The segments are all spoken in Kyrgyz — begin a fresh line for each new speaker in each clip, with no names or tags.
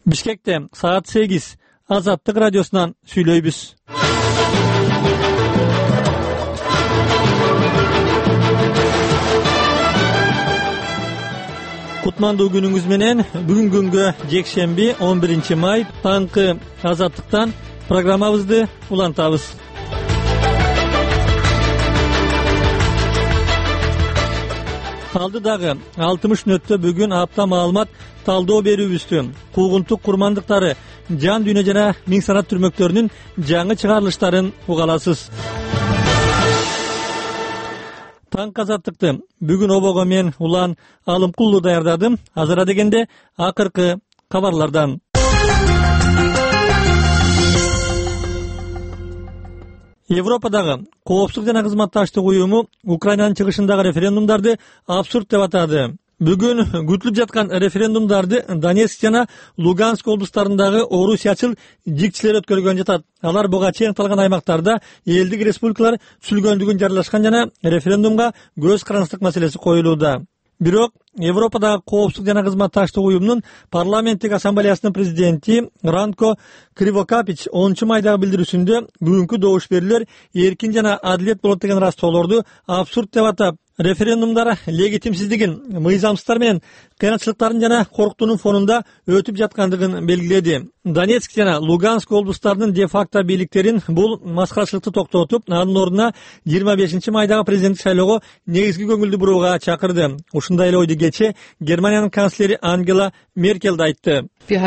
Bişkek'te saat 8 Azatlık Radyosu'ndan söyleybiz. Kutmandığı gününgüz menen бүгүнгүнгө жекшемби 11 may tаңкы Azatlık'tan programmabızды ulantabız. Aldıdagı 60 nötte bugün apta malumat talдоо берүүбүздү куугунтук курмандыктары жан дүйнө жана миң санат түрмөктөрүнүн жаңы чыгарылыштарын угаласыз. Таң Азаттыкты бүгүн обого мен улан Алымкулуу даярдадым. Азыра дегенде акыркы кабарлардан. Европадагы Коопсуздук жана кызматташтык уюму Украинанын чыгышындагы референдумдарды абсурд деп атады. Бүгүн күтүлүп жаткан референдумдарды Донецк жана Луганск облустарындагы орусиячыл жигчилер өткөргөн жатат. Алар буга чейин калган аймактарда элдик республикалар түзүлгөндүгүн жарыялашкан жана референдумга көз карандык маселеси коюлууда. Бирок Европадагы Коопсуздук жана кызматташтык уюмунун парламенттик ассамблеясынын президенти Ранко Кривокапич 10 майдагы билдирүүсүндө бүгүнкү добуш берүүлөр эркин жана адилет болот деген растоолорду абсурд деп атап, референдумдар легитимсиздигин, мыйзамсыздыктар менен кыянатчылыктардын жана коркутуунун фонунда өтүп жаткандыгын белгиледи. Донецк жана Луганск облустарынын де-факто бийликтерин бул маскарачылыкты токтотуп, анын ордуна 25 майдагы президенттик шайлоого негизги көңүлдү бурууга чакырды. Ушундай эле ойду кече Германиянын канцлери Ангела Меркель да айтты.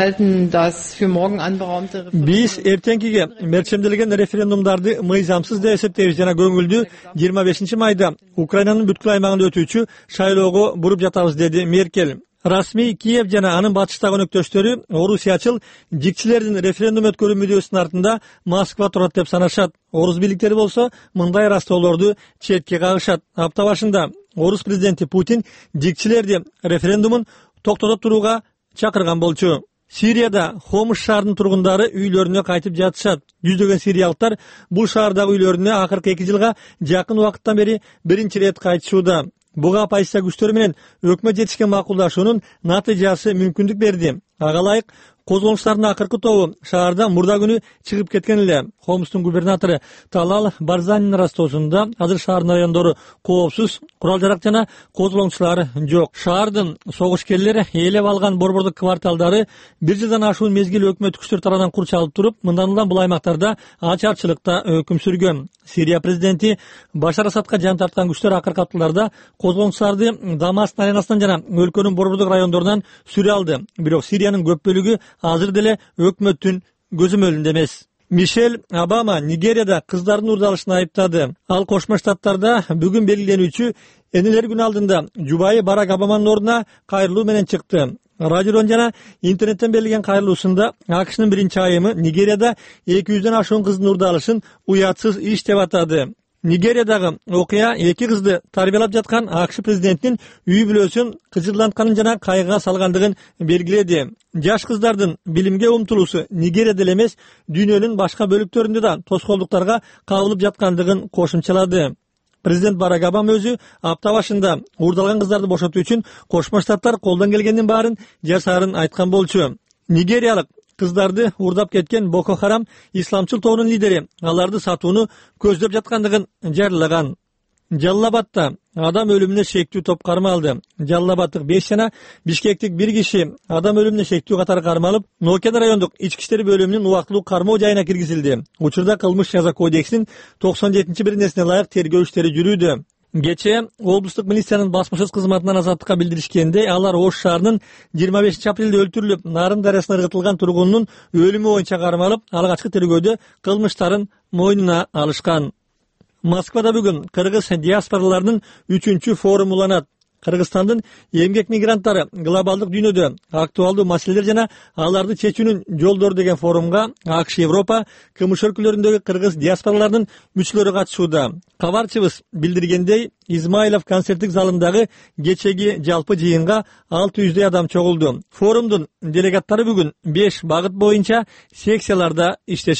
Биз эртеңкиге мерчемделген референдумдарды мыйзамсыз деп эсептейбиз жана көңүлдү 25 майда Украинанын бүткүл аймагында өтүүчү шайлоого буруп жатабыз, деди Меркель. Расмий Киев жана анын батыштагы өнөктөштөрү орусиячыл жигчилердин референдум өткөрүү мүдөөсүнүн артында Москва турат деп санашат. Орус бийликтери болсо мындай растоолорду четке кагышат. Апта башында орус президенти Путин жигчилерди референдумун токтото турууга чакырган болчу. Сирияда Хомс шаарынын тургундары үйлөрүнө кайтып жатышат. Жүздөгөн сириялыктар бул шаардагы үйлөрүнө акыркы 2 жылга жакын убакыттан бери биринчи ирет кайтышууда. Буга оппозиция күчтөрү менен өкмөт жетишкен макулдашуунун натыйжасы мүмкүндүк берди. Ага ылайык козголуштардын акыркы тобу шаарда мурда күнү чыгып кеткен эле. Хомстун губернатору Талал Барзанин растоосунда азыр шаардын райондору коопсуз, курал-жарак жана козголоңчулар жок. Шаардын согушкерлери ээлеп алган борбордук кварталдары 1 жылдан ашуун мезгил өкмөт күчтөр тарабынан курчалып туруп, мындан улам бул аймактарда ачарчылыкта өкүм сүргөн. Сирия президенти Башар Асадка жан тарткан күчтөр акыркы апталарда козголоңчуларды Дамасктын аренасынан жана өлкөнүн борбордук райондорунан сүрө алды. Бирок Сириянын көп бөлүгү азыр деле өкмөттүн көзөмөлүндө эмес. Мишель Обама Нигерияда кыздардын урдалышын айыптады. Ал Кошмо Штаттарда бүгүн белгиленүүчү энелер күнү алдында жубайы Барак Обаманын ордуна кайрылуу менен чыкты. Радиодон жана интернеттен берилген кайрылуусунда АКШнын биринчи айымы Нигерияда 200дөн ашуун кыздын урдалышын уятсыз иш деп атады. Нигериядагы окуя 2 кызды тарбиялап жаткан АКШ президентинин үй бүлөсүн кыжырлантканын жана кайгыга салгандыгын белгиледи. Жаш кыздардын билимге умтулуусу Нигерияда эле эмес, дүйнөнүн башка бөлүктөрүндө да тоскоолдуктарга кабылып жаткандыгын кошумчалады. Президент Барак Обама өзү апта башында урдалган кыздарды бошотуу үчүн Кошмо Штаттар колдон келгендин баарын жасаарын айткан болчу. Нигериялык кыздарды урдап кеткен Боко Харам исламчыл тобунун лидери аларды сатууну көздөп жаткандыгын жарыялаган. Жаллабадта адам өлүмүнө шектүү топ кармалды. Жаллабадтык 5 жана Бишкектик 1 киши адам өлүмүнө шектүү катары кармалып, Нокен райондук ички иштер бөлүмүнүн убактылуу кармоо жайына киргизилди. Учурда кылмыш жаза кодексинин 97-биринесине ылайык тергөө иштери жүрүүдө. Кече облустук милициянын басмашыз кызматынан Азаттыкка билдиришкенде, алар Ош шаарынын 25 апрелде өлтүрүлүп, Нарын дарыясына ыргытылган тургунунун өлүмү боюнча кармалып, алгачкы тергөөдө кылмыштарын мойнуна алышкан. Москвада бүгүн кыргыз диаспораларынын 3-чү форуму уланат. Кыргызстандын эмгек мигранттары глобалдык дүйнөдө актуалдуу маселелер жана аларды чечүүнүн жолдору деген форумга АКШ, Европа, КМШ өлкөлөрүндөгү кыргыз диаспораларынын мүчөлөрү катышууда. Кабарчыбыз билдиргендей, Измайлов концерттик залындагы кечеги жалпы жыйынга 600 адам чогулду. Форумдун делегаттары бүгүн 5 багыт боюнча секцияларда иштешет.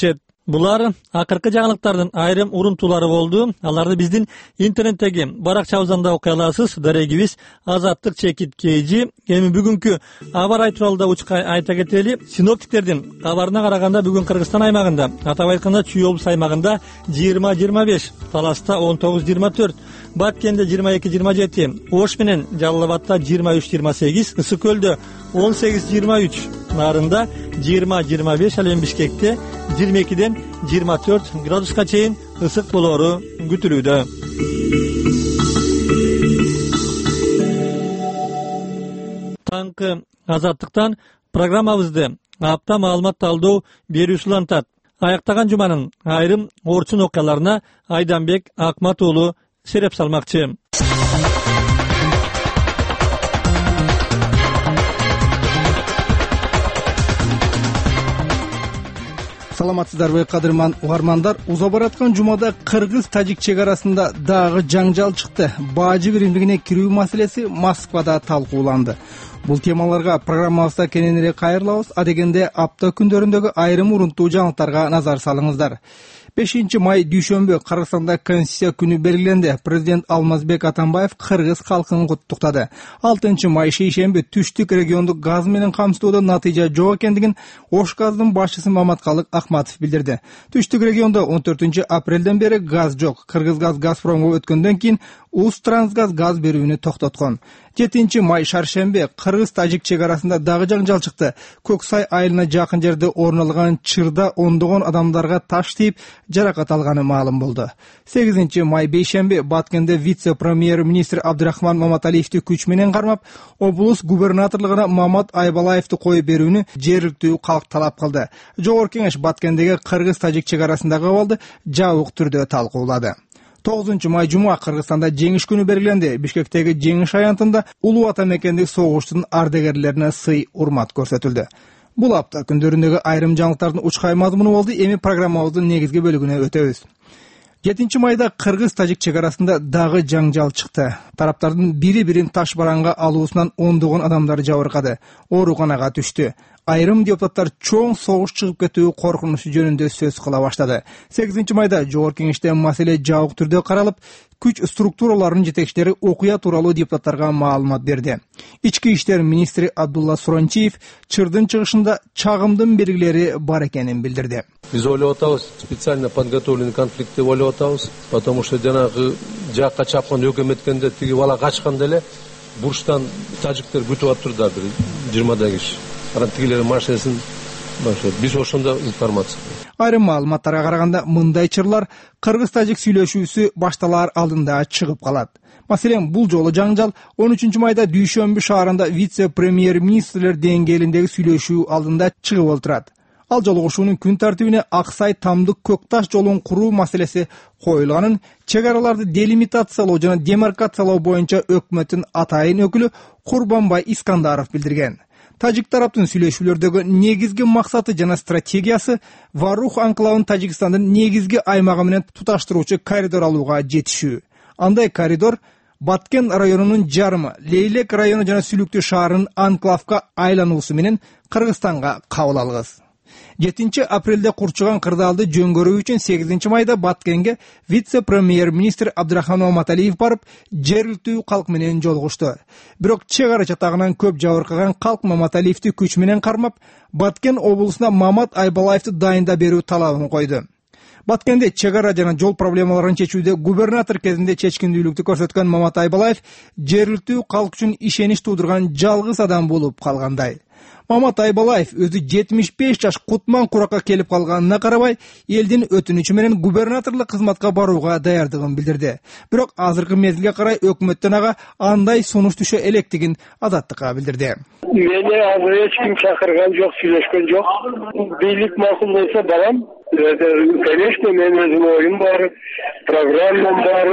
Bular akırkı жаңылыктардын айрым урунтуулары болду. Аларды биздин интернеттеги баракчабыздан да окуй аласыз. Дарегибиз Азаттык чекит KG. Эми бүгүнкү аба ырайы тууралуу учка айта кетели. Синоптиктердин кабарына караганда бүгүн Кыргызстан аймагында, атап айтканда Чүй облус аймагында 20-25, Таласта 19-24, Баткенде 22-27, Ош менен Жалал Абадта 23-28, Ысык Көлдө 18-23, Нарында 20-25, ал эми Бишкекте 22-ден 24 градуска чейин ысык болоору күтүлүүдө. Таңкы Азаттыктан программабызды апта маалымат талдоо берүү улантат. Аяктаган жуманын айрым орчун окуяларына Айданбек Акмат уулу сереп салмакчы.
Саламатсыздарбы, кадырман угармандар. Уза бараткан жумада Кыргыз-Тажик чек арасында дагы жаңжал чыкты. Бажы биримдигине кирүү маселеси Москвада талкууланды. Бул темаларга программабызда кененирээк кайрылабыз. Адегенде апта күндөрүндөгү айрым урунтуу жаңылыктарга назар салыңыздар. 5 май дүйшөмбү Кыргызстанда Конституция күнү белгиленди. Президент Алмазбек Атамбаев кыргыз калкын куттуктады. 6 май шейшемби түштүк региондук газ менен камсыздоодо натыйжа жок экендигин Ош газдын башчысы Маматкалык Ахматов билдирди. Түштүк региондо 14 апрелден бери газ жок. Кыргызгаз Газпромго өткөндөн кийин Узтрансгаз газ берүүнү токтоткон. 7 май шаршемби Кыргыз-Тажик чек арасында дагы жаңжал чыкты. Көксай айылына жакын жерде орун алган чырда ондогон адамдарга таш тийип жаракат алганы маалым болду. 8 май бейшемби Баткенде вице-премьер-министр Абдырахман Маматалиевди күч менен кармап, облус губернаторлугуна Мамат Айбалаевди коюп берүүнү жергиликтүү калк талап кылды. Жогорку кеңеш Баткендеги Кыргыз-Тажик чек арасындагы абалды жабык түрдө талкуулады. 9 май жума Кыргызстанда жеңиш күнү белгиленди. Бишкектеги жеңиш аянтында Улуу Ата мекендик согуштун ардагерлерине сый урмат көрсөтүлдү. Бул апта күндөрүндөгү айрым жаңылыктардын учкай мазмуну болду. Эми программабыздын негизги бөлүгүнө өтөбүз. 7 майда Кыргыз-Тажик чек арасында дагы жаңжал чыкты. Тараптардын бири-бирин таш бараңга алуусунан ондогон адамдар жабыркады, ооруканага түштү. Айрым депутаттар чоң согуш чыгып кетүү коркунучу жөнүндө сөз кыла баштады. 8 майда жогорку кеңеште маселе жабык түрдө каралып, күч структураларынын жетекчилери окуя тууралуу депутаттарга маалымат берди. Ички иштер министри Абдулла Суранчиев чырдын чыгышында чагымдын белгилери бар экенин билдирди.
Биз ойлоп атабыз, специально подготовленный конфликт деп ойлоп атабыз, потому что жанагы жакка чапкан өкмөткөндө тиги бала качканда эле бурчтан тажиктер күтүп атырдар 20 киши. Тигилер машинасын биз ошондо информация.
Айрым маалыматтарга караганда мындай чырлар Кыргыз-Тажик сүйлөшүүсү башталар алдында чыгып калат. Маселен, бул жолу жаңжал 13 майда Дүйшөмбү шаарында вице-премьер-министрлер деңгээлиндеги сүйлөшүү алдында чыгып олтурат. Ал жолугушуунун күн тартибине Аксай Тамдык Көкташ жолун куруу маселеси коюлганын, чек араларды делимитациялоо жана демаркациялоо боюнча өкмөттүн атайын өкүлү Курбанбай Искандаров билдирген. Тажик тараптын сүйлөшүүлөрдөгү негизги максаты жана стратегиясы Варух анклавын Тажикстандын негизги аймагы менен туташтыруучу коридор алууга жетишүү. Андай коридор Баткен районунун жарымы, Лейлек району жана Сүлүктүү шаарынын анклавка айлануусу менен Кыргызстанга кабыл алгыс. 7 апрелде курчуган кырдаалды жөнгөрүү үчүн 8 майда Баткенге вице-премьер-министр Абдырахман Маматалиев барып, жергиликтүү калк менен жолугушту. Бирок чек ара чатагынан көп жабыркаган калк Маматалиевди күч менен кармап, Баткен облусуна Мамат Айбалаевди дайында берүү талабын койду. Баткенде чек ара жана жол проблемаларын чечүүдө губернатор кезинде чечкиндүүлүктү көрсөткөн Мамат Айбалаев жергиликтүү калк үчүн ишенич туудурган жалгыз адам болуп калгандай. Мамат Айбалаев өзү 75 жаш кутман куракка келип калганына карабай, элдин өтүнүчү менен губернаторлук кызматка барууга даярдыгын билдирди. Бирок азыркы мезгилге карай өкмөттөн ага андай сунуш түшө электигин Азаттыкка билдирди.
Мени азыр эч ким чакырган жок, сүйлөшкөн жок. Бийлик макул болсо балам, конечно, мен өзүм оюм бар, программам бар.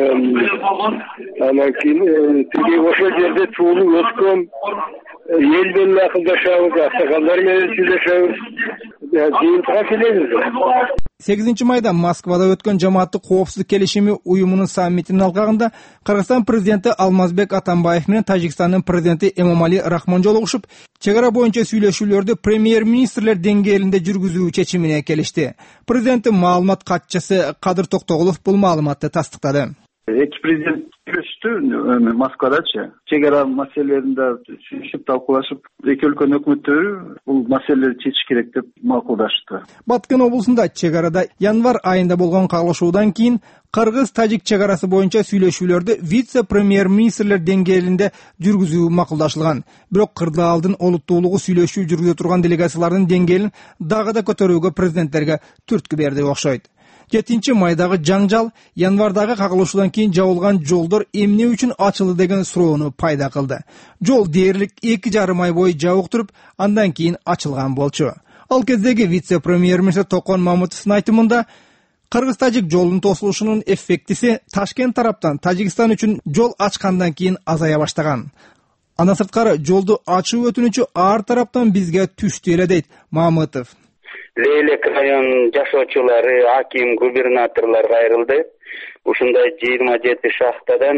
Анан кийин тиги ошол жерде туулуп өткөн, эл менен акылдашабыз, аксакалдар менен сүйлөшөбүз. Жыйынтыкка келебиз.
8 майда Москвада өткөн жамааттык коопсуздук келишими уюмунун саммитинин алкагында Кыргызстан президенти Алмазбек Атамбаев менен Тажикстандын президенти Эмомали Рахмон жолугушуп, чек ара боюнча сүйлөшүүлөрдү премьер-министрлер деңгээлинде жүргүзүү чечимине келишти. Президенттин маалымат катчысы Кадыр Токтогулов бул маалыматты тастыктады.
Эки президент görüştü Moskvadaçı. Çegara meselelerinde sürüşüp talkılaşıp iki ülkenin hükümetleri bu meseleleri çeşiş gerek dep makuldaştı.
Баткын облусунда чек арада январ айында болгон кагылышуудан кийин Кыргыз-Тажик чек арасы боюнча сүйлөшүүлөрдү вице-премьер-министрлер деңгээлинде жүргүзүү макулдашылган. Бирок кырдаалдын олуттуулугу сүйлөшүү жүргүзө турган делегациялардын деңгээлин дагы да көтөрүүгө президенттерге түрткү берди окшойт. 7 майдагы жаңжал январдагы кагылышуудан кийин жабылган жолдор эмне үчүн ачылды деген суроону пайда кылды. Жол дээрлик 2,5 ай бою жабык туруп, андан кийин ачылган болчу. Ал кездеги вице-премьер-министр Токон Мамытовдун айтымында, Кыргыз-Тажик жолунун тосулушунун эффектиси Ташкент тараптан Тажикстан үчүн жол ачкандан кийин азая баштаган. Андан сырткары жолду ачуу өтүнүчү ар тараптан бизге түштү эле дейт Мамытов.
Leylek rayon жашоочулары, аким, губернаторлор кайрылды. Ушундай 27 шахтадан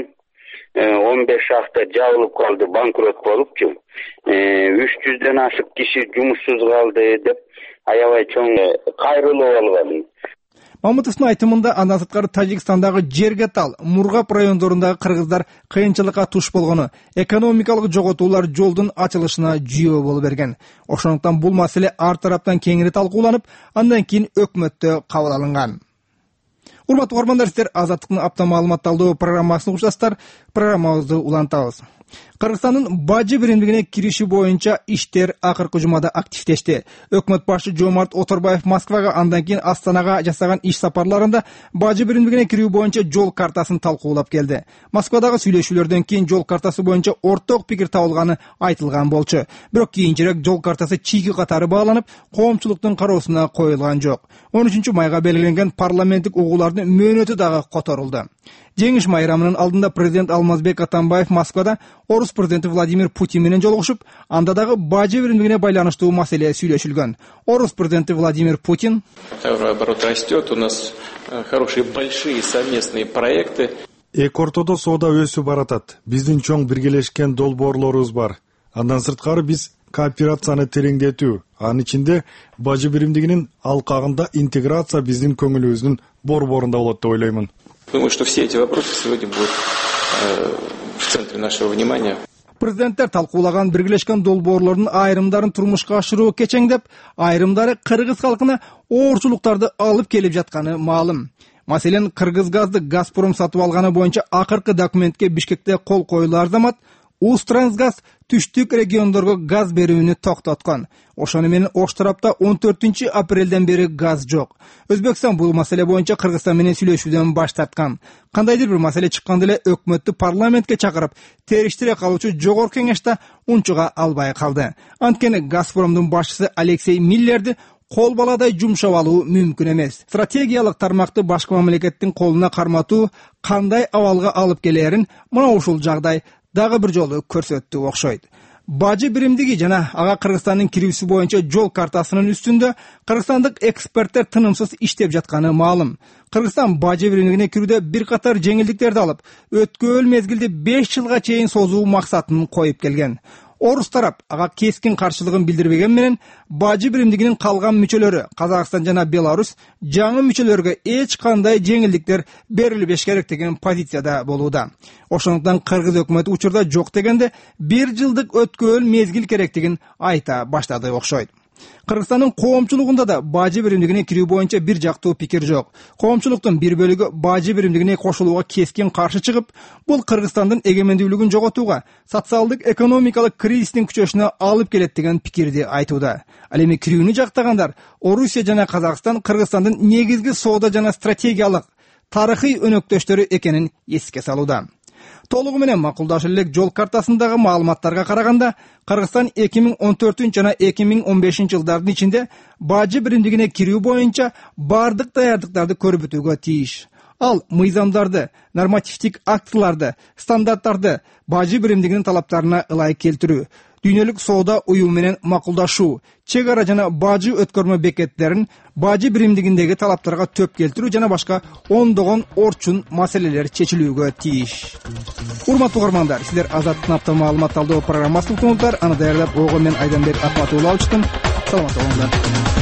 15 шахта жабылып калды, банкрот болупчу. 300ден ашык киши жумушсуз калды деп аябай чоң кайрылуу болгон.
Мамытовдун айтымында андан сырткары Тажикстандагы Жергетал, Мургап райондорундагы кыргыздар кыйынчылыкка туш болгону, экономикалык жоготуулар жолдун ачылышына жүйө болуп берген. Ошондуктан бул маселе ар тараптан кеңири талкууланып, андан кийин өкмөттө кабыл алынган. Урматтуу угармандар, сиздер Азаттыктын апта маалыматталдоо программасын угушасыздар. Программабызды улантабыз. Кыргызстандын бажы биримдигине кириши боюнча иштер акыркы жумада активдешти. Өкмөт башы Жомарт Оторбаев Москвага, андан кийин Астанага жасаган иш сапарларында бажы биримдигине кирүү боюнча жол картасын талкуулап келди. Москвадагы сүйлөшүүлөрдөн кийин жол картасы боюнча орток пикир табылганы айтылган болчу. Бирок кийинчерээк жол картасы чийги катары бааланып, коомчулуктун кароосуна коюлган жок. 13 майга белгиленген парламенттик угуулардын мөөнөтү дагы которулду. Жеңиш майрамынын алдында президент Алмазбек Атамбаев Москвада орус президенти Владимир Путин менен жолугушуп, анда дагы бажы биримдигине байланыштуу маселе сүйлөшүлгөн. Орус президенти Владимир Путин:
"Оборот растет, у нас хорошие большие совместные проекты.
Эки ортодо соода өсүп баратат. Биздин чоң биргелешкен долбоорлорубуз бар. Андан сырткары биз кооперацияны тереңдетүү, анын ичинде бажы биримдигинин алкагында интеграция биздин көңүлүбүздүн борборунда болот деп ойлоймун.
Думаю, что все эти вопросы сегодня будут в центре нашего внимания.
Президенттер талкуулаган биргелешкен долбоорлордун айрымдарын турмушка ашыруу кечеңдеп, айрымдары кыргыз халкына оорчулуктарды алып келип жатканы маалым. Маселен, Кыргызгазды Газпром сатып алганы боюнча акыркы документке Бишкекте кол коюлар замат Усттрансгаз түштүк региондорго газ берүүнү токтоткон. Ошону менен Ош тарапта 14 апрелден бери газ жок. Өзбекстан бул маселе боюнча Кыргызстан менен сүйлөшүүдөн баш тарткан. Кандайдыр бир маселе чыкканда эле өкмөттү парламентке чакырып, териштире калуучу жогорку кеңеште унчуга албай калды. Анткени Газпромдун башчысы Алексей Миллерди кол баладай жумшап алуу мүмкүн эмес. Стратегиялык тармакты башка мамлекеттин колуна карматуу кандай абалга алып келерин мына ушул жагдай дагы бир жолу көрсөттү окшойт. Бажы биримдиги жана ага Кыргызстандын кирүүсү боюнча жол картасынын үстүндө кыргызстандык эксперттер тынымсыз иштеп жатканы маалым. Кыргызстан бажы биримдигине кирүүдө бир катар жеңилдиктерди алып, өткөөл мезгилди 5 жылга чейин созуу максатын коюп келген. Орус тарап ага кескин каршылыгын билдирбеген менен бажы биримдигинин калган мүчөлөрү Казакстан жана Беларусь жаңы мүчөлөргө эч кандай жеңилдиктер берилбеш керек деген позицияда болууда. Ошондуктан Кыргыз өкмөтү учурда жок дегенде 1 жылдык өткөөл мезгил керектигин айта баштады окшойт. Кыргызстандын коомчулугунда да бажы биримдигине кирүү боюнча бир жактуу пикир жок. Коомчулуктун бир бөлүгү бажы биримдигине кошулууга кескин каршы чыгып, бул Кыргызстандын эгемендүүлүгүн жоготууга, социалдык экономикалык кризистин күчөшүнө алып келет деген пикирди айтууда. Ал эми кирүүнү жактагандар Орусия жана Казакстан Кыргызстандын негизги соода жана стратегиялык тарыхый өнөктөштөрү экенин эске салууда. Толугу менен макулдашып элек жол картасындагы маалыматтарга караганда, Кыргызстан 2014 жана 2015 жылдардын ичинде бажы биримдигине кирүү боюнча бардык даярдыктарды көрүп өтүүгө тийиш. Ал мыйзамдарды, нормативдик актыларды, стандарттарды бажы биримдигинин талаптарына ылайык келтирүү, Дүйнөлүк соода уюму менен макулдашуу, чек ара жана бажы өткөрмө бекеттерин бажы биримдигиндеги талаптарга төп келтирүү жана башка ондогон орчун маселелер чечилүүгө тийиш. Урматтуу угармандар, сиздер Азаттыктын апта маалымат талдоо программасын уктуңуздар. Аны даярдап ойгон мен Айданбек Акматов алыштым. Саламатта болуңуздар.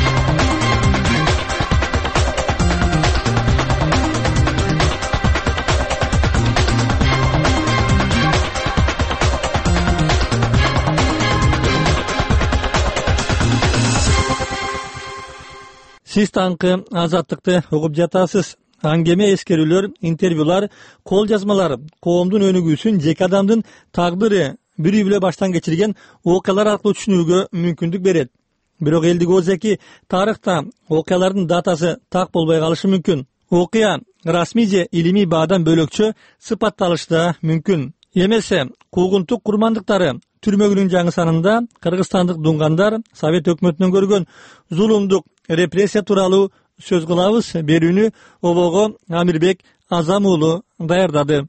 Siz tangkı Azatlıkты ugup jatasız. Angeme eskerülөр, intervyular, kol yazmalar, koomdun önügüsün jeki adamdın tagdırı biri bile baştan geçirgen okalar arkılуу түшүнүүгө мүмкүндүк берет. Бирок элдик озеки тарыхта окуялардын датасы так болбой калышы мүмкүн. Окуя расмий же илимий баадан бөлөкчө сыпатталышы да мүмкүн. Эмесе куугунтук курмандыктары түрмөгүнүн жаңы санында кыргызстандык дунгандар Совет өкмөтүнөн көргөн зулумдук репрессия тууралуу сөз кылабыз. Берүүнү обого Амирбек Азам уулу даярдады.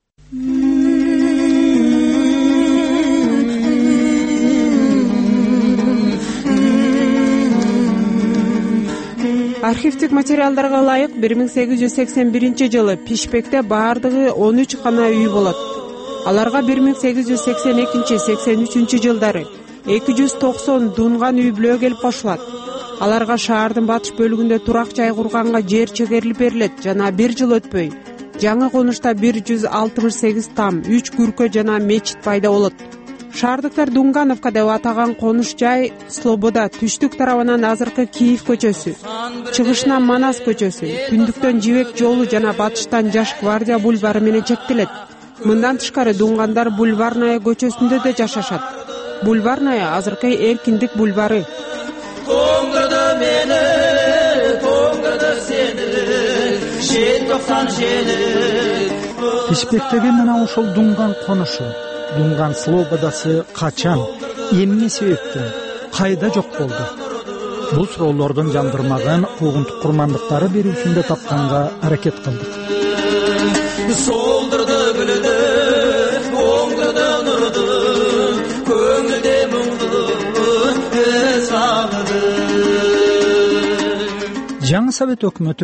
Архивдик материалдарга ылайык 1881-жылы Пишпекте баардыгы 13 гана үй болот. Аларга 1882-83 жылдары 290 дунган үй бүлө келип кошулат. Аларга шаардын батыш бөлүгүндө турак жай курганга жер чегерилип берилет жана 1 жыл өтпөй жаңы конушта 168 там, 3 күркө жана мечит пайда болот. Шаардыктар Дунгановка деп атаган конуш жай Слобода түштүк тарабынан азыркы Киев көчөсү, чыгышынан Манас көчөсү, түндүктөн Жибек жолу жана батыштан Жаш гвардия бульвары менен чектелет. Мындан тышкары Дунгандар Бульварная көчөсүндө да жашашат. Бульварная азыркы Эркиндик бульвары. Тоңдырды мени, тоңдырды сени, шен 97.
Пишпектеги мына ошол Дунган конушу, Дунган Слободасы качан, эмне себептен, кайда жок болду? Бул суроолордун жандырмагын куугунтук курмандыктары берүүсүндө тапканга аракет кылдык. Солдырды гүлдү, оңдырды нурду, көңүлдө муңду сагды. Жаңы Совет өкмөтү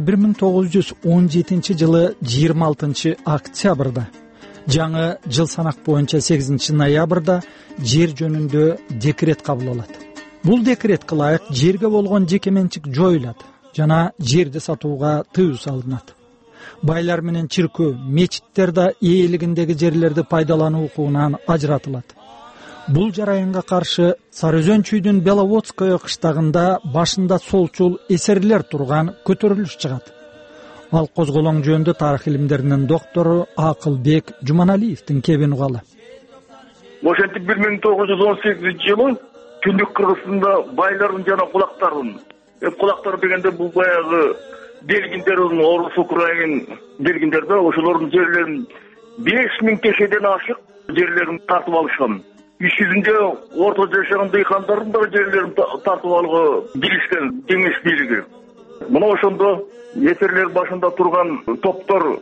1917 жылы 26 октябрда, жаңы жыл санак боюнча 8 ноябрда жер жөнүндө декрет кабыл алат. Бул декретке ылайык жерге болгон жеке менчик жоюлат жана жерди сатууга тыюу салынат. Байлар менен чиркөө, мечиттер да ээлигиндеги жерлерди пайдалануу укугунан ажыратылат. Бул жарайынга каршы Сарыөзөн чүйдүн Беловодское кыштагында башында солчул эсерлер турган көтөрүлүш чыгат. Ал козголоң жөнүндө тарых илимдеринин доктору Акылбек Жуманалиевдин кебин угалы.
Ошентип 1918 жылы Түндүк Кыргызстанда байлардын жана кулактардын, кулактар дегенде бул баягы белгиндердин орус украин белгиндер да ошолордун жерлерин 5000 текеден ашык жерлерин тартып алышкан. Иш жүзүндө ортодо жашаган дыйкандардын да жерлерин тартып алууга билишкен кеңеш бийлиги. Мына ошондо эсерлер башында турган топтор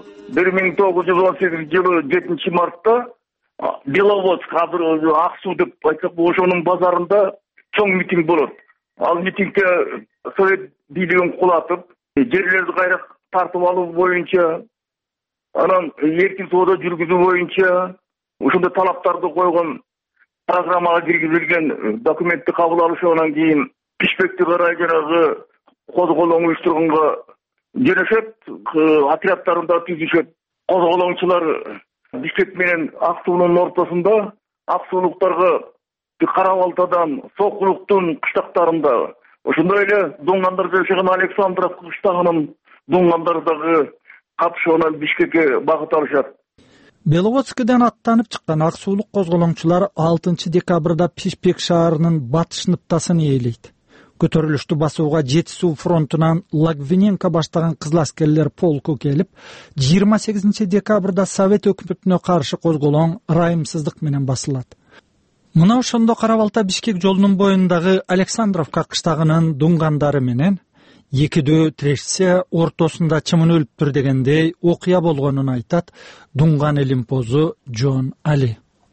1918 жылы 7 мартта Беловодск, Ак суу деп айтсак, ошонун базарында чоң митинг болот. Ал митингге Совет бийлигин кулатып, жерлерди кайра тартып алуу боюнча, анан эркин соода жүргүзүү боюнча ошондой талаптарды койгон программага киргизилген документти кабыл алышынан кийин Пишпекти карай жанагы козголоң уюштурганга жөнөшөт, отрядтарында түзүшөт. Козголоңчулар Бишкек менен Ак суунун ортосунда, Ак суулуктарга Кара-Балтадан, Сокулуктун кыштактарында, ошондой эле Дунгандар жашаган Александровка кыштагынын Дунгандар дагы катышуунан Бишкекке багыт алышат.
Беловодскіден аттанып чыккан ак суулук козголоңчулар 6 декабрда Пишпек шаарынын батыш ныптасын ээлейт. Көтөрүлүштү басууга Жетисуу фронтунан Лагвиненко баштаган кызыл аскерлер полку келип, 28 декабрда Совет өкмөтүнө каршы козголоң ырайымсыздык менен басылат. Мына ошондо Кара-Балта Бишкек жолунун боюндагы Александровка кыштагынын дунгандары менен экидөө тирешсе ортосунда чымын өлүптүр дегендей окуя болгонун айтат Дунган элимпозу Джон Али.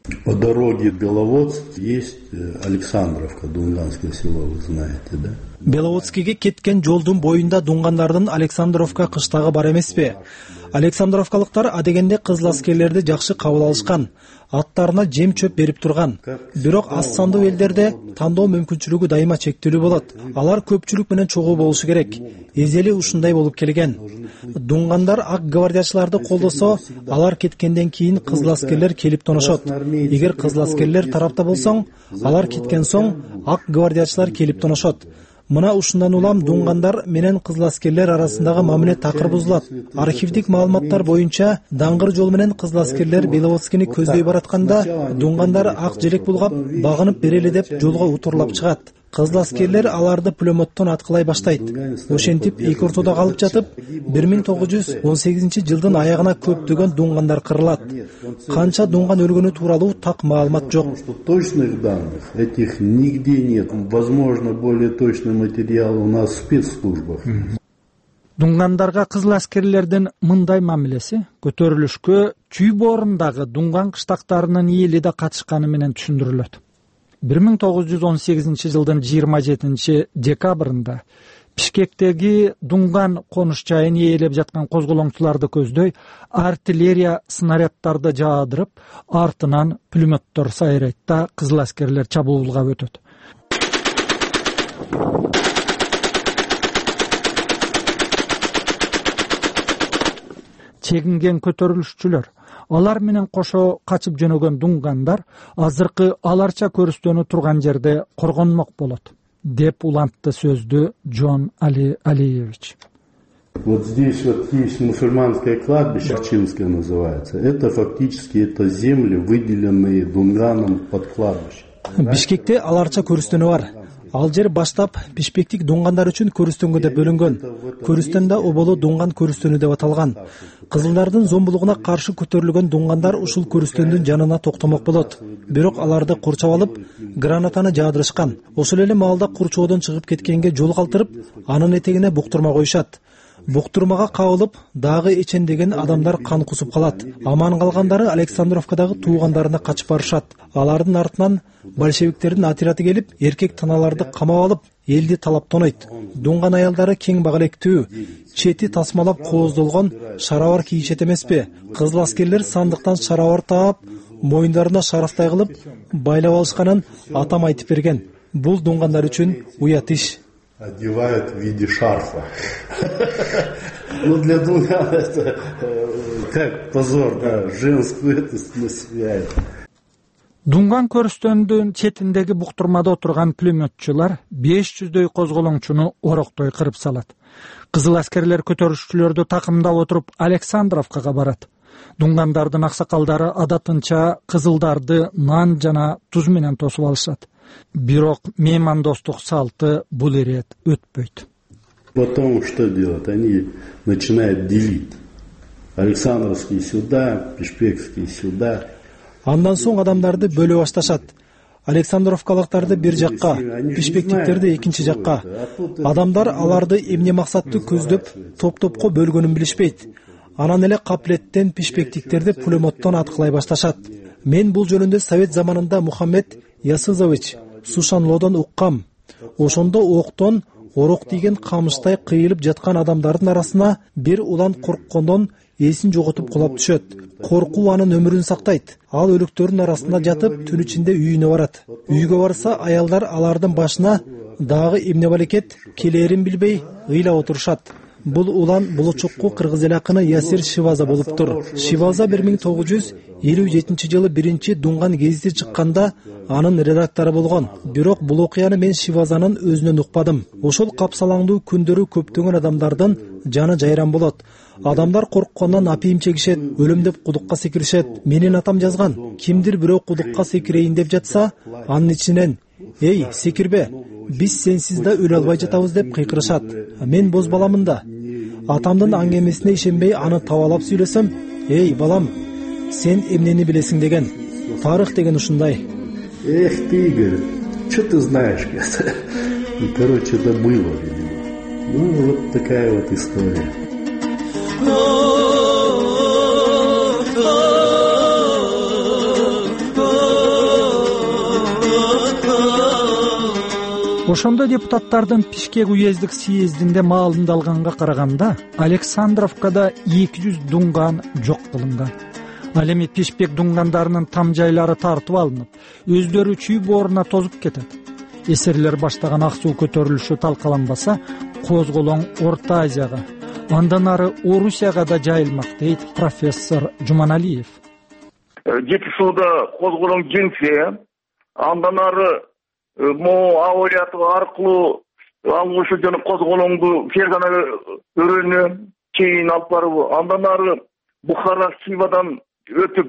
По дороге Беловодск есть Александровка, Дунганское село, вы знаете, да?
Беловодскиге кеткен жолдун боюнда дунгандардын Александровка кыштагы бар эмеспи? Александровкалыктар адегенде кызыл аскерлерди жакшы кабыл алышкан, аттарына жем чөп берип турган. Бирок аз сандуу элдерде тандоо мүмкүнчүлүгү дайыма чектелүү болот. Алар көпчүлүк менен чогуу болушу керек. Эзели ушундай болуп келген. Дунгандар ак гвардиячыларды колдосо, алар кеткенден кийин кызыл аскерлер келип тоношот. Эгер кызыл аскерлер тарапта болсоң, алар кеткен соң ак гвардиячылар келип тоношот. Мына ушундан улам дунгандар менен кызыл аскерлер арасындагы мамиле такыр бузулат. Архивдик маалыматтар боюнча даңгыр жол менен кызыл аскерлер Беловодскини көздөй баратканда дунгандар ак желек булгап багынып берели деп жолго утурлап чыгат. Кызыл аскерлер аларды пулеметтон аткылай баштайт. Ошентип эки ортодо калып жатып 1918-жылдын аягына көптөгөн дунгандар кырылат. Канча дунган өлгөнү тууралуу так маалымат жок.
Точных данных этих нигде нет. Возможно, более точный материал у нас в спецслужбах.
Дунгандарга кызыл аскерлердин мындай мамилеси көтөрүлүшкө Чүй-Боорындагы дунган кыштактарынын эли да катышканы менен түшүндүрүлөт. 1918-жылдын 27-декабрында Бишкектеги дунган конуш жайын ээлеп жаткан козголоңчуларды көздөй артиллерия снаряддарды жаадырып, артынан пулеметтор сайрайт да кызыл аскерлер чабуулга өтөт. Чегинген көтөрүлүшчүлөр, алар менен кошо качып жөнөгөн дунгандар азыркы аларча көрүстөнү турган жерде коргонмок болот, деп улантты сөздү Джон Али Алиевич.
Вот здесь вот есть мусульманское кладбище, Арчинское называется. Это фактически это земли, выделенные дунганом под кладбище.
Бишкекте аларча көрүстөнү бар. Ал жер баштап Бишкектик дунгандар үчүн көрүстөнгө деп бөлүнгөн. Көрүстөндө оболу дунган көрүстөнү деп аталган. Кызылдардын зомбулугуна каршы көтөрүлгөн дунгандар ушул көрүстөндүн жанына токтомок болот. Бирок аларды курчап алып, гранатаны жаадырышкан. Ошол эле маалда курчоодон чыгып кеткенге жол калтырып, анын этегине буктурма коюшат. Буктурмага кабылып, дагы эчендеген адамдар кан кусуп калат. Аман калгандары Александровкадагы туугандарына качып барышат. Алардын артынан большевиктердин отряды келип, эркек таналарды камап алып, элди талап тонойт. Дунган аялдары кең багалектүү, чети тасмалап кооздолгон шаравар кийишет эмеспи? Кызыл аскерлер сандыктан шаравар таап, моюндарына шарафтай кылып байлап алышканын атам айтып берген. Бул дунгандар үчүн уят иш.
Одевают в виде шарфа. Ну, для дунган это как позор, да, женскую это насмеяет.
Дунган көрүстөндүн четиндеги буктурмада отурган пулеметчулар 500дөй козголоңчуну ороктой кырып салат. Кызыл аскерлер көтөрүшчүлөрдү такымдап отуруп Александровкага барат. Дунгандардын аксакалдары адатынча кызылдарды нан жана туз менен тосуп алышат. Бирок меймандостук салты бул ирет өтпөйт.
Потом что делать? Они начинают делить. Александровские сюда, Бишкекские сюда.
Андан соң адамдарды бөлө башташат. Александровкалыктарды бир жакка, Бишкектиктерди экинчи жакка. Адамдар аларды эмне максатты көздөп топ-топко бөлгөнүн билишпейт. Анан эле каплеттен Бишкектиктерди пулеметтон аткылай башташат. Мен бул жөнүндө Совет заманында Мухаммед Ясызович Сушанлодон уккам. Ошондо октон орок тийген камыштай кыйылып жаткан адамдардын арасына бир улан корккондон эсин жоготуп кулап түшөт. Коркуу анын өмүрүн сактайт. Ал өлүктөрдүн арасында жатып, түн ичинде үйүнө барат. Үйгө барса, аялдар алардын башына дагы эмне бар экет, келерин билбей ыйлап отурушат. Бул улан булучукку кыргыз эл акыны Ясир Шиваза болуптур. Шиваза 1957-жылы биринчи дунган гезити чыкканда анын редактору болгон. Бирок бул окуяны мен Шивазанын өзүнөн укпадым. Ошол капсалаңдуу күндөрү көптөгөн адамдардын жаны жайран болот. Адамдар корккондон апийим чегишет, өлөм деп кудукка секиришет. Менин атам жазган, кимдир бирөө кудукка секирейин деп жатса, анын ичинен «Эй, секирбе, биз сенсиз да өлө албай жатабыз» деп кыйкырышат. Мен боз баламын да. Атамдын аңгемесине ишенбей аны табалап сүйлөсөм, «Эй, балам, сен эмнени билесиң» деген. Тарых деген ушундай.
Эх ты, Игорь, что ты знаешь? Короче, это было. Ну, вот такая вот история.
Ошондо депутаттардын Бишкек уездик съездинде маалымдалганга караганда Александровкада 200 дунган жок кылынган. Ал эми Бишкек дунгандарынын там жайлары тартып алынып, өздөрү чүй бооруна тозуп кетет. Эсерлер баштаган ак суу көтөрүлүшү талкаланбаса, козголоң Орто Азияга, андан ары Орусияга да жайылмак, дейт профессор Жуманалиев.
Жети сууда козголоң жеңсе, андан ары авария аркылуу алгышы жана козголоңду Ферганага өрөөнү чейин алып барып, андан ары Бухара Хивадан өтүп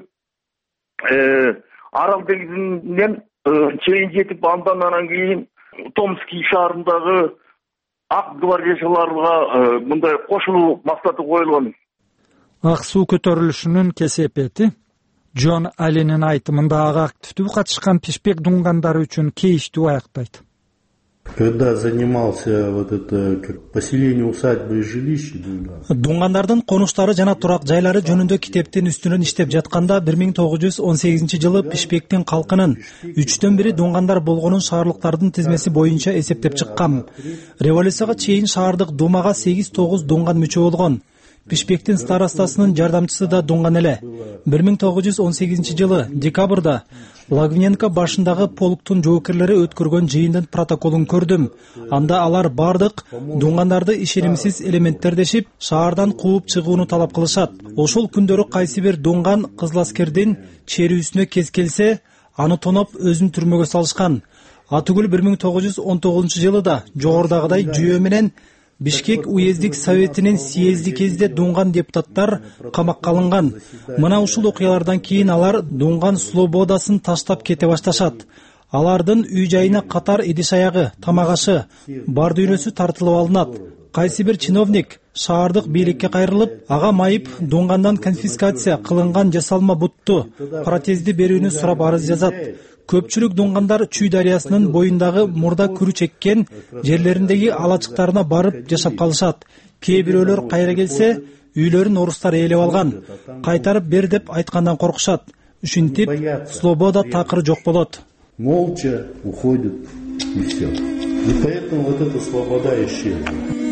Арал деңизинен чейин жетип, андан кийин Томский шаарындагы ак гвардиячыларга мындай кошулуу максаты коюлган.
Ак суу көтөрүлүшүнүн кесепети Джон Алинин айтымында ага активдүү катышкан Бишкек дунгандары үчүн кейиштүү аяктайт.
Когда занимался поселение усадьбы и жилищ,
дунгандардын конуштары жана турак жайлары жөнүндө китептин үстүнөн иштеп жатканда 1918-жылы Бишкектин калкынын 3/1 дунгандар болгонун шаарлыктардын тизмеси боюнча эсептеп чыккам. Революцияга чейин шаардык думага 8-9 дунган мүчө болгон. Бишкектин старостасынын жардамчысы да дунган эле. 1918-жылы декабрда Лагвиненко башындагы полктун жоокерлери өткөргөн жыйындын протоколун көрдүм. Анда алар бардык дунгандарды ишенимсиз элементтер дешип, шаардан кууп чыгууну талап кылышат. Ошол күндөрү кайсы бир дунган кызыл аскердин черүүсүнө кез келсе, аны тоноп өзүн түрмөгө салышкан. Атүгүл 1919-жылы да жогорудагыдай жүйө менен Бишкек уездик советинин съезди кезде дунган депутаттар камакка алынган. Мына ушул окуялардан кийин алар дунган слободасын таштап кете башташат. Алардын үй жайына катар идиш аягы, тамак ашы, бар дүйнөсү тартылып алынат. Кайсы бир чиновник шаардык бийликке кайрылып, ага майып дунгандан конфискация кылынган жасалма бутту, протезди берүүнү сурап арыз жазат. Көпчүлүк дунгандар Чүй дарыясынын боюндагы мурда күрү чеккен жерлериндеги алачыктарына барып жашап калышат. Кээ бирөөлөр кайра келсе, үйлөрүн орустар ээлеп алган. Кайтарып бер деп айткандан коркушат. Ушинтип, слобода такыр жок болот.
Молча уходит и все. И поэтому эта слобода исчезла.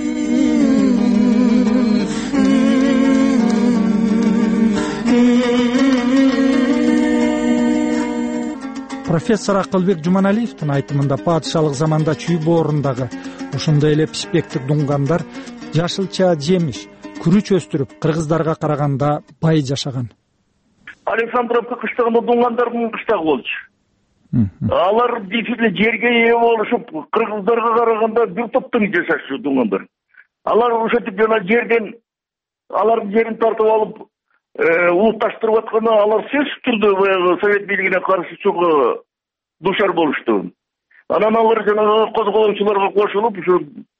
Профессор Акылбек Жуманалиевдин айтымында падышалык заманда Чүй боорундагы ошондой эле Бишкектик дунгандар жашылча жемиш, күрүч өстүрүп, кыргыздарга караганда бай жашаган.
Александровка кыштагында дунгандардын кыштагы болчу. Алар действительно жерге ээ болушуп, кыргыздарга караганда бир топтон жашашчу дунгандар. Алар ошентип жана жерден алардын жерин тартып алып улутташтырып атканда алар сөзсүз түрдө баягы совет бийлигине каршы чогуу душар болушту. Анан алар жанагы козголоңчуларга кошулуп, ушу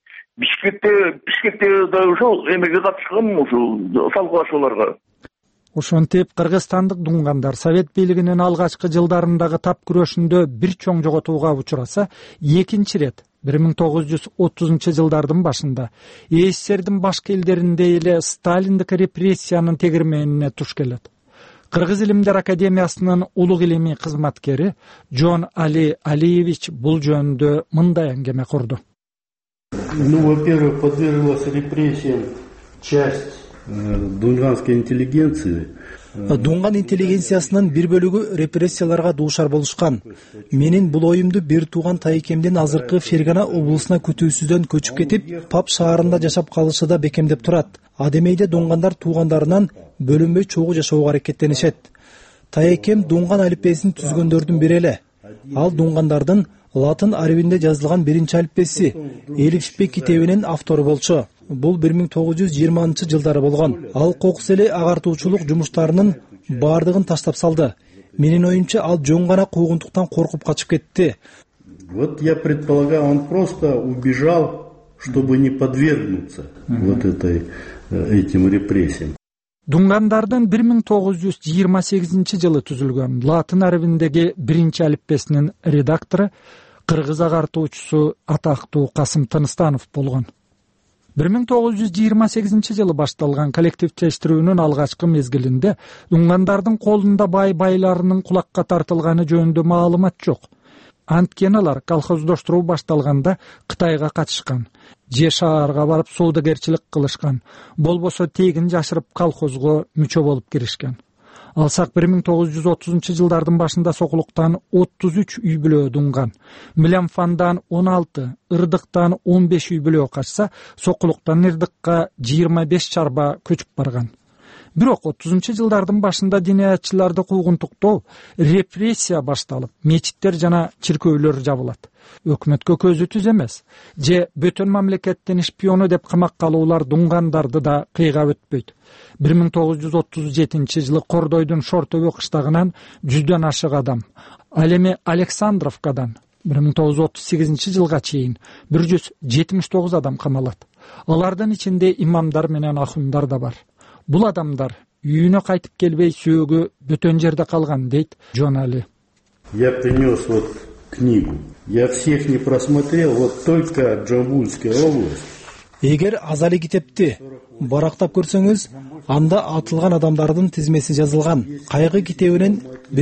Бишкекте да ушул эмеге катышкан, ушул салгылашууларга.
Ошентип кыргызстандык дунгандар совет бийлигинин алгачкы жылдарындагы тап күрөшүндө бир чоң жоготууга учураса, экинчи рет 1930-жылдардын башында СССРдин башка элдеринде эле Сталиндик репрессиянын тегирменине туш келет. Кыргыз илимдер академиясынын улуг илимий кызматкери Джон Али Алиевич бул жөнүндө мындай аңгеме курду.
Во-первых, подверглась репрессиям часть дунганской интеллигенции.
Дунган интеллигенциясынын бир бөлүгү репрессияларга дуушар болушкан. Менин бул оюмду бир тууган Тайкемдин азыркы Фергана облусуна күтүүсүздөн көчүп кетип, Пап шаарында жашап калышы да бекемдеп турат. Адемейде дунгандар туугандарынан бөлүнбөй чогуу жашоого аракеттенишет. Тайкем дунган алипбесин түзгөндөрдүн бири эле. Ал дунгандардын латын арабинде жазылган биринчи алипбеси Элифбе китебинин автору болчу. Бул 1920-жылдары болгон. Ал кокус эле агартуучулук жумуштарынын бардыгын таштап салды. Менин оюмча ал жөн гана куугунтуктан коркуп качып кетти.
Вот я предполагаю, он просто убежал, чтобы не подвергнуться этим репрессиям.
Дунгандардын 1928-жылы түзүлгөн латын арабиндеги биринчи алипбесинин редактору кыргыз агартуучусу атактуу Касым Тыныстанов болгон. 1928-жылы башталган коллективчештирүүнүн алгачкы мезгилинде дунгандардын колунда байларынын кулакка тартылганы жөнүндө маалымат жок. Анткени алар колхоздоштуруу башталганда Кытайга катышкан же шаарга барып соодагерчилик кылышкан, болбосо тегин жашырып колхозго мүчө болуп киришкен. Алсак 1930-жылдардын башында Сокулуктан 33 үй бүлө дунган, Милямфандан 16, Ырдыктан 15 үй бүлө качса, Сокулуктан Ырдыкка 25 чарба көчүп барган. Бирок 30-жылдардын башында диниятчыларды куугунтуктоо, репрессия башталып, мечиттер жана чиркөөлөр жабылат. Өкмөткө көзү түз эмес, же бөтөн мамлекеттин шпиону деп камакка алуулар дунгандарды да кыйгап өтпөйт. 1937-жылы Кордойдун Шортөбө кыштагынан 100дөн ашык адам, ал эми Александровкадан 1938-жылга чейин 179 адам камалат. Алардын ичинде имамдар менен ахундар да бар. Бул адамдар үйүнө кайтып келбей сөөгү бөтөн жерде калган, дейт Джон Али.
Я принес вот книгу. Я всех не просмотрел, вот только Джамбульская область.
Эгер Азали китепти барактап көрсөңүз, анда атылган адамдардын тизмеси жазылган. Кайгы китебинин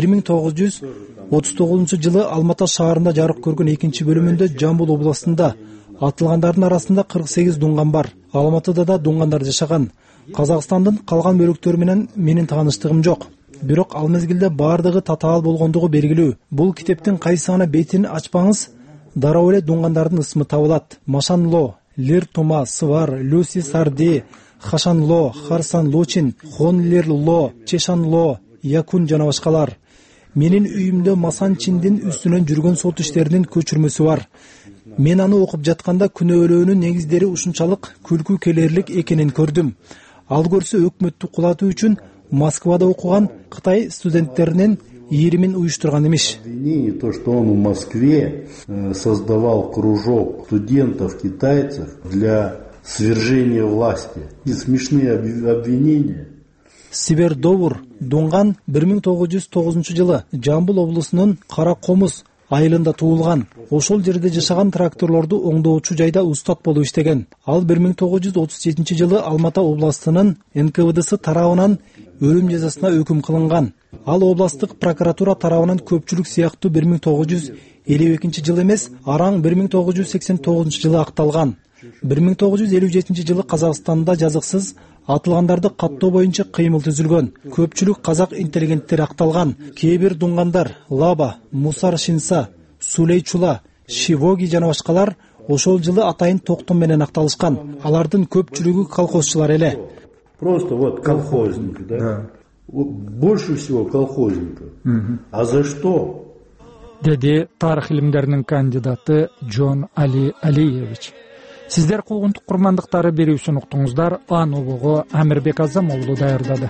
1939-жылы Алмата шаарында жарык көргөн 2-бөлүмүндө Жамбул областында атылгандардын арасында 48 дунган бар. Алматыда да дунгандар жашаган. Казакстандын калган бөлүктөрү менен менин тааныштыгым жок. Бирок ал мезгилде бардыгы татаал болгондугу белгилүү. Бул китептин кайсы гана бетин ачпаңыз, дароо эле дунгандардын ысмы табылат. Машанло, Лер Тома, Свар, Люси Сарди, Хашанло, Харсан Лочин, Хонлерло, Чешанло, Якун жана башкалар. Менин үйүмдө Масанчиндин үстүнөн жүргөн сот иштеринин көчүрмөсү бар. Мен аны окуп жатканда күнөөлөөнүн негиздери ушунчалык күлкү келерлик экенин көрдүм. Ал көрсө өкмөттү кулатуу үчүн Москвада окуган Кытай студенттеринин ийримин уюштурган эмиш.
То, что он в Москве создавал кружок студентов-китайцев для свержения власти. И смешные обвинения.
Сибердовур дунган 1909-жылы Жамбыл облусунун Кара Комуз айылында туулган. Ошол жерде жашаган тракторлорду оңдоочу жайда устат болуп иштеген. Ал 1937-жылы Алмата областынын НКВДсы тарабынан өлүм жазасына өкүм кылынган. Ал областтык прокуратура тарабынан көпчүлүк сыяктуу 1952-жылы эмес, араң 1989-жылы акталган. 1957-жылы Казакстанда жазыксыз атылгандарды каттоо боюнча кыймыл түзүлгөн. Көпчүлүк казак интеллигенттери акталган. Кээ бир дунгандар Лаба, Мусар Шинса, Сулейчула, Шивоги жана башкалар ошол жылы атайын токтом менен акталышкан. Алардын көпчүлүгү колхозчулар эле.
Просто вот колхозники, да? Больше всего колхозников. А за что?
Деди тарых илимдеринин кандидаты Джон Али Алиевич. Сиздер куугунтук курмандыктары берүүсүн уктуңуздар. Анубого Амирбек Азам уулу даярдады.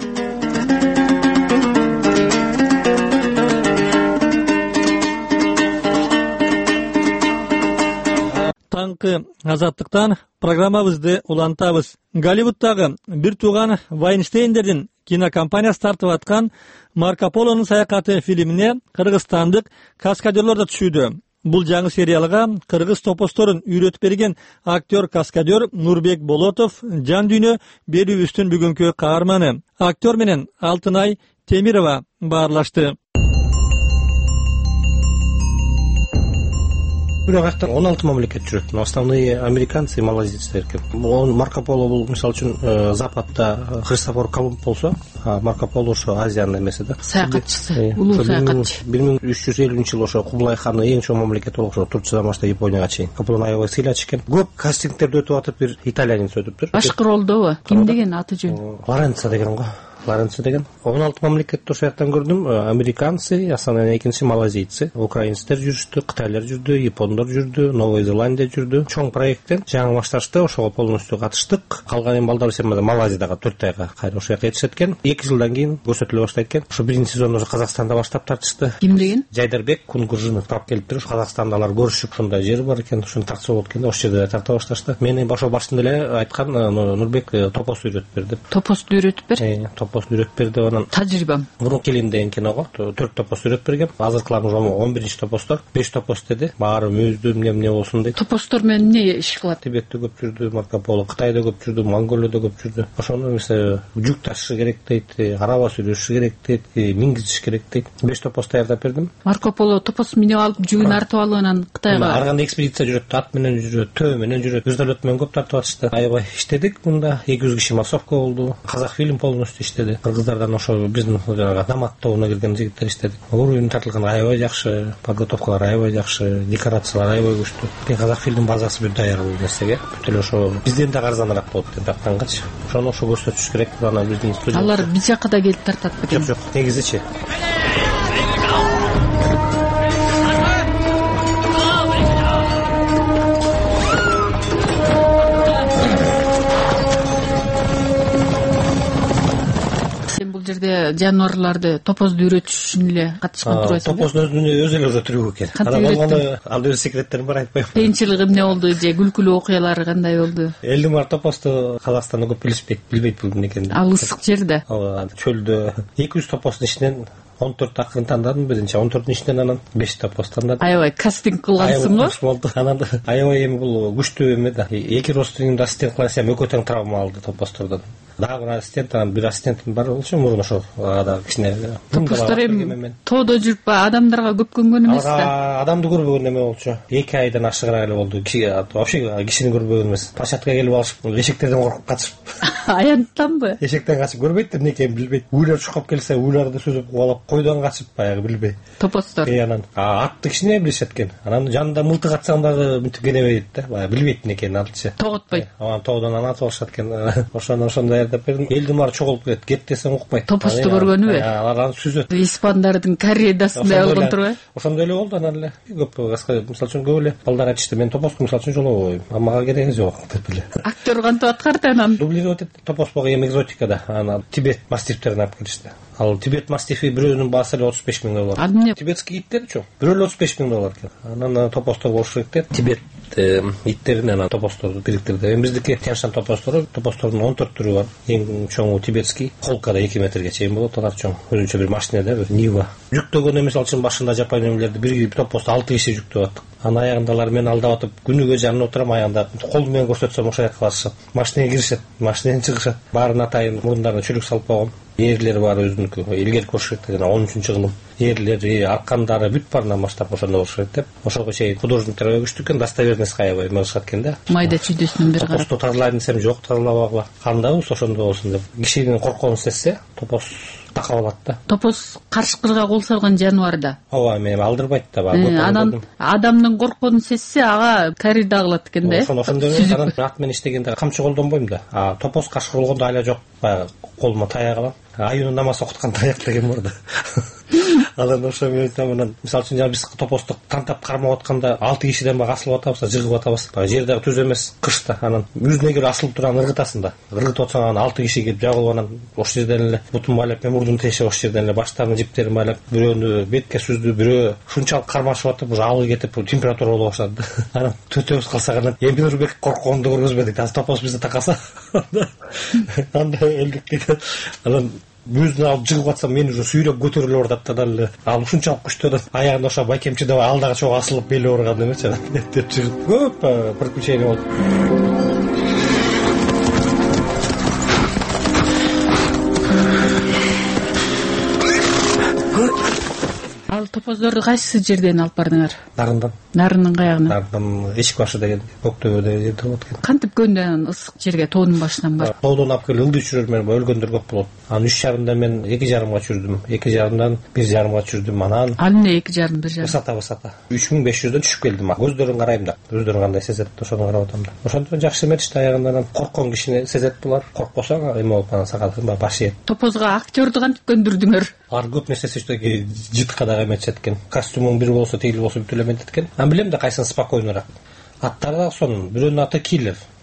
Таңкы азаттыктан программабызды улантабыз. Голливудтагы бир тууган Вайнштейндердин кинокомпаниясы тартып аткан Марко Полонун саякаты фильмине кыргызстандык каскадерлор да түшүүдө. Бул жаңы сериалга кыргыз топосторун үйрөтүп берген актер-каскадер Нурбек Болотов жан дүйнө берүүбүздүн бүгүнкү каарманы. Актер менен Алтынай Темирова баарлашты.
Бирок 16 мамлекет жүрөт. Основные американцы и малазийцтер экен. Марко Поло бул мисалы үчүн Западта Христофор Колумб болсо, Марко Поло ошо Азиянын эмеси да.
Саякатчысы, улуу саякатчы.
1350-жылы ошо Кубулай ханы эң чоң мамлекет болуп ошо Турциядан баштап Японияга чейин Капуланаева сыйлачы экен. Көп кастингтерди өтүп атып бир итальянец өтүптүр.
Башкы ролдобу? Ким деген аты жөн?
Лоренцо деген го. Лоренцо деген. 16 мамлекетти ошол жактан көрдүм. Американцы, основной экинчи малазийцы, украинцтер жүрүштү, кытайлар жүрдү, япондор жүрдү, Новая Зеландия жүрдү. Чоң проекттен жаңы башташты, ошого полностью катыштык. Калган эми балдар Малайзиядагы 4 айга кайра ошол жака жетишет экен. 2 жылдан кийин көрсөтүлө баштайт экен. Ошо биринчи сезонду Казакстанда баштап тартышты.
Ким деген?
Жайдарбек Кунгуржинов тап келиптир. Ошо Казакстанда алар көрүшүп ушундай жер бар экен, ушуну тартса болот экен. Ошол жерде тарта башташты. Мени ошо башында эле айткан Нурбек топос үйрөтүп берди.
Топосту үйрөтүп бер?
топос үйрөтүп берди. Анан
тажрыйбам
мурун келин деген киного 4 топос үйрөтүп берген. Азыркылар уже 11-чи топостор 5 топос деди. Баары мүйүздүү эмне болсун дейт.
топостор менен эмне иш кылат?
Тибетте көп жүрдү Марко Поло, Кытайда көп жүрдү, Монголияда көп жүрдү. Ошону мисалы жүк ташышы керек дейт, араба сүрөшү керек дейт, мингизиш керек дейт. 5 топос даярдап бердим.
Марко Поло топос минип алып жүгүн артып алып анан Кытайга
ар кандай экспедиция жүрөт, ат менен жүрөт, төө менен жүрөт, вертолет менен көп тартып атышты. Аябай иштедик мында, 200 киши массовка болду. Казакфильм полностью иштеди. Кыргыздардан ошо биздин жанагы Намат тобуна кирген жигиттер иштеди. Уровень тартылган аябай жакшы, подготовкалар аябай жакшы, декорациялар аябай күчтүү. Казакфильм базасы бүт даяр бул нерсеге. Бүт эле ошо бизден да арзаныраак болот деп жаткангачы. Ошону ошо көрсөтүш керек. Анан биздин студия.
Алар биз жакка да келип тартат бекен?
Жок, негизичи.
Жерде жаныбарларды топозду үйрөтүш үчүн эле катышкан турбайсыңбы?
Топоздун өзү эле өтүрүү экен.
Кантип үйрөттүң?
Анда өз секреттерим бар, айтпайм.
Кыйынчылыгы эмне болду же күлкүлүү окуялары кандай болду?
Элдин баары топосту Казакстанда көп билбейт бул эмне экенин.
Ал ысык жерде.
Ооба, чөлдө 200 топостун ичинен 14 акырын тандадым биринчи, 14-тун ичинен анан 5 топос тандадым.
Аябай кастинг кылгансың го?
Болду. Анан аябай эми бул күчтүү эме да. Эки родственник ассистент кылсам экөө тең травма алды топостордон. Дагы бир ассистент, анан бир ассистентим бар болчу, мурун ошо ада кичине.
Топостор эми тоодо жүрүп адамдарга көп көнгөн эмес да.
Адамды көрбөгөн эме болчу. 2 айдан ашыгыраак эле болду. Вообще кишини көрбөгөн эмес. Площадкага келип алышып, эшектерден коркуп качып.
Аянттанбы?
Эшектен качып көрбөйт, эмне экенин билбейт. Үйлөр чукап келсе, үйлөрдү сүзүп кубалап, койдон качып баягы билбей.
Топостор.
Анан атты кичине билишет экен. Анан жанында мылтык атсаң дагы мынтип келебейт да. Баягы билбейт эмне экенин алчы.
Тоготпойт.
Анан тоодон атып алышат экен. Ошондой даярдап бердим. Элдин баары чогулуп келет. Кет десең укпайт.
Топосту көргөнүбү?
Алар аны сүзөт.
Испандардын корридасындай болгон турбайбы?
Ошондой эле болду анан эле. Көп мисалы үчүн көп эле балдар айтышты. Мен топосту мисалы үчүн жолобойм. Мага кереги жок деп эле.
Актер кантип аткарды анан?
Дублировать этти. Топос бага эми экзотикада. Анан Тибет мастифтерин алып келишти. Ал Тибет мастифи бирөөнүн баасы эле $35,000.
Ал эмне?
Тибетский иттер-чу. Бирөө $35,000 экен. Анан топостор болуш керек деп. Тибет иттерин анан топосторду бириктирди. Эми биздики Тяншан топостору, топостордун 14 түрү бар. Эң чоңу тибетский, колкада 2 метрге чейин болот. Алар чоң. Өзүнчө бир машинада, бир Нива. Жүктөгөн эмес алчын башында жапон эмелерди бир топосту 6 киши жүктөп аттык. Анан аягында алар мен алдап атып, күнүгө жанына отурам, аягында кол менен көрсөтсөм ошо жакка басышат. Машинеге киришет, машинеден чыгышат. Баарын атайын, мурундарына чүлүк салып койгом. Ээрлери бар өзүнүкү. Илгерки болуш керек деген 13-кылым. Ээрлери, аркандары бүт барынан баштап ошондой болуш керек деп. Ошого чейин художниктер күчтүү экен, достоверность аябай мыгышат экен да.
Майда чүйдөсүнөн бери карап.
Топосту тарлайын десем жок, тарлабагыла. Кандайбыз ошондой болсун деп. Кишинин корконун сезсе, топос такап алат да.
Топос каршкырга кол салган жаныбар да.
Ооба, эми алдырбайт да.
Анан адамдын коркконун сезсе, ага коррида кылат экен да.
Ошондой анан ат менен иштегенде камчы колдонбойм да. Топос каршкыр болгондо айла жок. Баягы колума таяк алам. Аюуну намаз окуткан таяк деген бар да. Анан ошо менен мисалы үчүн жана биз топосту тантап кармап атканда 6 кишиден бак асылып атабыз, жыгып атабыз. Жер дагы түз эмес, кышта. Анан жүзүнө келип асылып турган ыргытасың да. Ыргытып атсаң анан 6 киши келип жабылып анан ошол жерден эле бутун байлап, мурдун тешип ошол жерден эле баштарынын жиптерин байлап, бирөөнү бетке сүздү, бирөө ушунчалык кармашып атып, уже абыл кетип температура боло баштады. Анан төтөбүз калсак анан эми Нурбек коркконду көргөзбөдүк. Азыр топос бизди такаса. Анда элдик дейт. Анан өзүнө алып жыгып атсам мен уже сүйрөп көтөрүлүп атат да эле. Ал ушунчалык күчтүү да. Аягында ошо байкемчи деп алдагы чогуу асылып беле ооруган эмес анан деп чыгып көп приключение болду.
Ал топоздорду кайсы жерден алып бардыңар?
Нарындан.
Нарынын каягынан?
Нарындан эшик башы деген Көктөбөдө жерде болот экен.
Кантип көндөн ысык жерге тоонун башынан бар?
Тоодон алып келип ылдый жүрөрмөн, өлгөндөр көп болот. Анан 3,5-да мен 2,5-га чүрдүм. 2,5-дан 1,5-га чүрдүм. Анан
ал эмне 2,5 1,5?
Высота. 3500дөн түшүп келдим. Көздөрүн карайм да. Өздөрү кандай сезет, ошону карап атам да. Ошондон жакшы эметишти аягында. Корккон кишини сезет булар. Коркпосоң эме болуп анан сакатын башы ет.
Топозго актёрду кантип көндүрдүңөр?
Ар көп нерсе сөздөкү жытка дагы эметишет экен. Костюмуң бир болсо, тегил болсо бүт эле эметет экен. Мен билем да кайсын спокойнораак. Аттар да сонун. Бирөөнүн аты Киллер.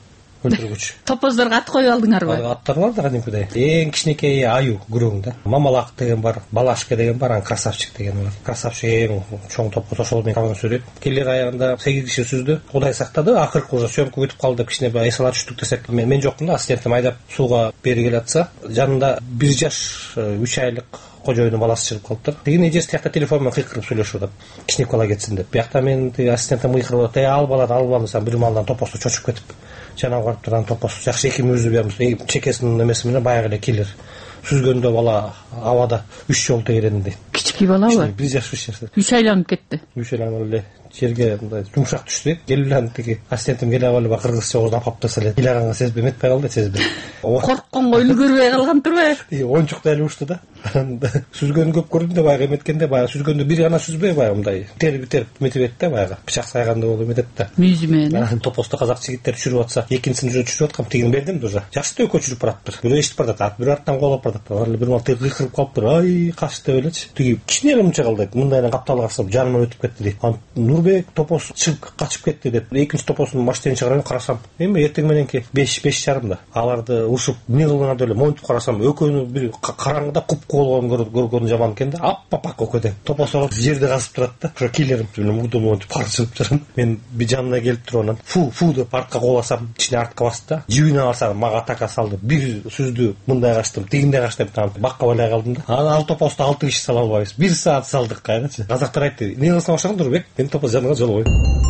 өлтүргүч.
Топоздорго ат коюп алдыңарбы?
Аттар бар да кадимкидей. Эң кичинекей аю күрөң да. Мамалак деген бар, балашка деген бар, красавчик деген бар. Красавчик эң чоң топоз, ошол менен калган сүрөт. Келер аягында 8 киши сүздү. Кудай сактады, акыркы уже сөмкө бүтүп калды, кичине эсала түштүк десек. Мен жокмун да, ассистентим айдап сууга бери келатса, жанында 1 жаш 3 айлык кожоюнун баласы чыгып калыптыр. Тигин эжеси тиякта телефон менен кыйкырып сөйлөшүп атат. Кичинек бала кетсин деп. Биякта мен ассистентим кыйкырып атат. Ал баланы десем, бир малдан топосту чочуп кетип жанагы барып турган топос. Жакшы экимиз беребиз. Чекесинин эмеси менен баягы эле килер. Сүзгөндө бала абада 3 жолу тегеренди дейт.
Кички балабы?
1 жаш 3 жаш.
3 айланып кетти.
3 айланып эле жерге мындай жумшак түштү. Келип тиги ассистентим келип алып кыргызча ооздун апаптаса эле. Илаганга сезбей метпей калды, сезбей.
Коркконго үлгүрбөй калган турбайбы?
Оңчук да эле ушты да. Сүзгөнү көп көрдүм да, баягы эметкенде, баягы сүзгөндө бир гана сүзбөй, баягы мындай терип метибет да, баягы бычак сайганда болуп эметет да.
Мүйүзү менен.
Топосту казак жигиттер түшүрүп атса, экинчисин уже түшүрүп аткам, тигин бердим да уже. Жакшы өкө жүрүп бараптыр. Бирөө эшитип баратат, бирөө арттан коолоп баратат. Алар эле бир мал кыйкырып калыптыр. Ай, качты деп элечи. Тиги кичине эле мынча калды. Мындай эле капталга карасам, жаныман өтүп кетти дейт. Нурбек топос чыгып качып кетти деп. Экинчи топосун машинеден чыгарып карасам, эми эртең мененки 5:30 аларды урушуп эмне кылган деп эле монтип карасам, экөөнү бир караңгыда куп-куу болгон жаман экен да. Аппак экөөдөн. Топосоо жерде казып турат да. Ошо килерим мурдун монтип каршылып жүрөм. Мен бир жанына келип туруп анан фу деп артка кооласам, ичине артка басты да. Жибине алсам мага атака салды. Бир сүздү мындай качтым, тигиндей качтым, бакка байлай калдым да. Ал топосту 6 киши сала албайбыз. 1 саат салдык кайрачы. Казактар айтты, эмне кылсаң ошону Нурбек, мен топос жанына жолбойм.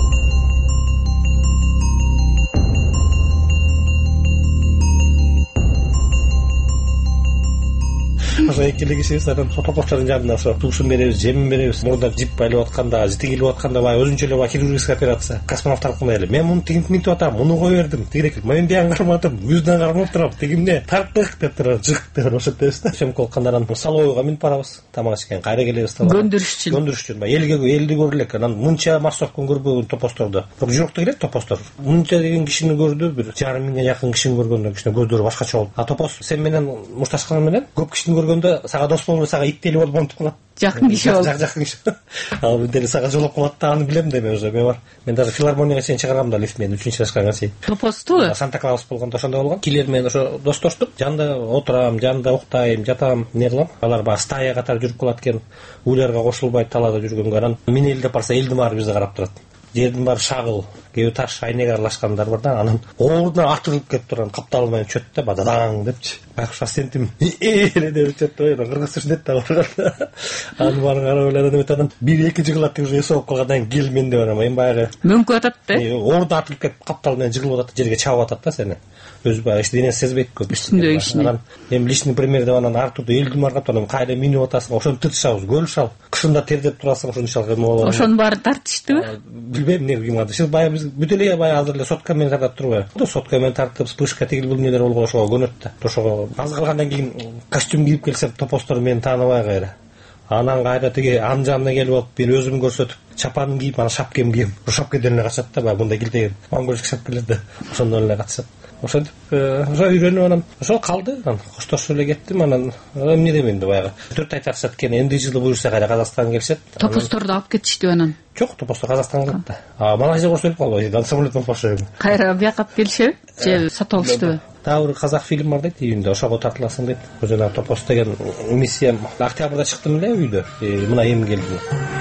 Ошо экили кишибиз анан топостордун жанына ошо туушун беребиз, жемин беребиз. Мурда жип байлап атканда, тигилип атканда баягы өзүнчө эле хирургический операция, космонавттар кылмай эле. Мен муну тигинтип минтип атам, муну кое бердим. Тигирек, мен биян кармадым, жүздөн кармап турам. Тигимне тарттык деп турар, жык деп ошо дебиз да. Шөмкө калгандан салойго минип барабыз. Тамак ичкен, кайра келебиз талаа. Көндүрүш үчүн. Элди көрүлөк. Анан мынча массовкун көрбөгөн топосторду. Бирок жүрөктө келет топостор. Мынча деген кишини көрдү, 1,5 миңге жакын кишини көргөндөн кичине көздөрү башкача болду. А топос сен менен мушташкан менен көп кишини көргөндө сага дос болбой, сага иттели болуп монтип калат.
Жакын киши болуп.
Жакын киши. Ал деле сага жолоп калат да, аны билем да мен уже. Мен даже филармонияга чейин чыгаргам да лифт менен 3-чы класска чейин.
Топосту?
Санта Клаус болгондо ошондой болгон. Килер менен ошо достоштук. Жанында отурам, жанында уктайм, жатам, эмне кылам? Алар баягы стая катары жүрүп калат экен. Уларга кошулбай талаада жүргөнгө анан мен элдеп барса, элдин баары бизди карап турат. Жердин баары шагыл, кээ таш айнеге аралашкандар бар да, анан оорунан атырылып кетип турган каптал менен чөт да, бададаң депчи. Байкуш ассистентим эле деп чөт да, кыргыз сүрөт да бар. Аны баары карап эле эметип анан 1-2 жыгылат уже эсоп калгандан кийин кел мен деп анан мен баягы
мөңкүп атат да.
Оорунан атырылып кетип каптал менен жыгылып атат, жерге чабып атат да сени. Өзү баягы денеси сезбейт көп.
Үстүндөгү ишини.
Анан эми личный пример деп анан ар турду элдин баргап анан кайра минип атасың, ошону тыртышабыз, көл шал. Кышында тердеп турасың, ошону шалга эме болот.
Ошонун баары тартыштыбы?
Билбейм эмне кылган. Сиз баягы биз бүт эле баягы азыр эле сотка менен тартып турбайбы? Сотка менен тартып, вспышка тигил бул нелер болгон ошого көнөт да. Ошого аз калгандан кийин костюм кийип келсем, топостор мени тааныбай кайра. Анан кайра тиги анын жанына келип алып, мен өзүм көрсөтүп, чапанын кийип, анан шапкем кийим. Шапкеден эле качат да, баягы мындай килтеген. Маңгөжүк шапкелер да. Ошондон эле качат. Ошентип, ошо үйрөнүп анан ошол калды. Анан коштошуп эле кеттим. Анан эмне дейм энди баягы 4 ай тартышат экен. Энди жылы буюрса кайра Казакстанга келишет.
Топосторду алып кетиштиби анан?
Жок, топостор Казакстанга калат да. Малайзияга ошентип калды. Дан самолеттен башlayып.
Кайра бияка алып келишеби? Же сатып алыштыбы?
Дагы бир казак фильм бар дейт, үйүндө ошого тартыласың дейт. Жана топос деген миссия октябрда чыктым эле үйдө. Мына эми келдим.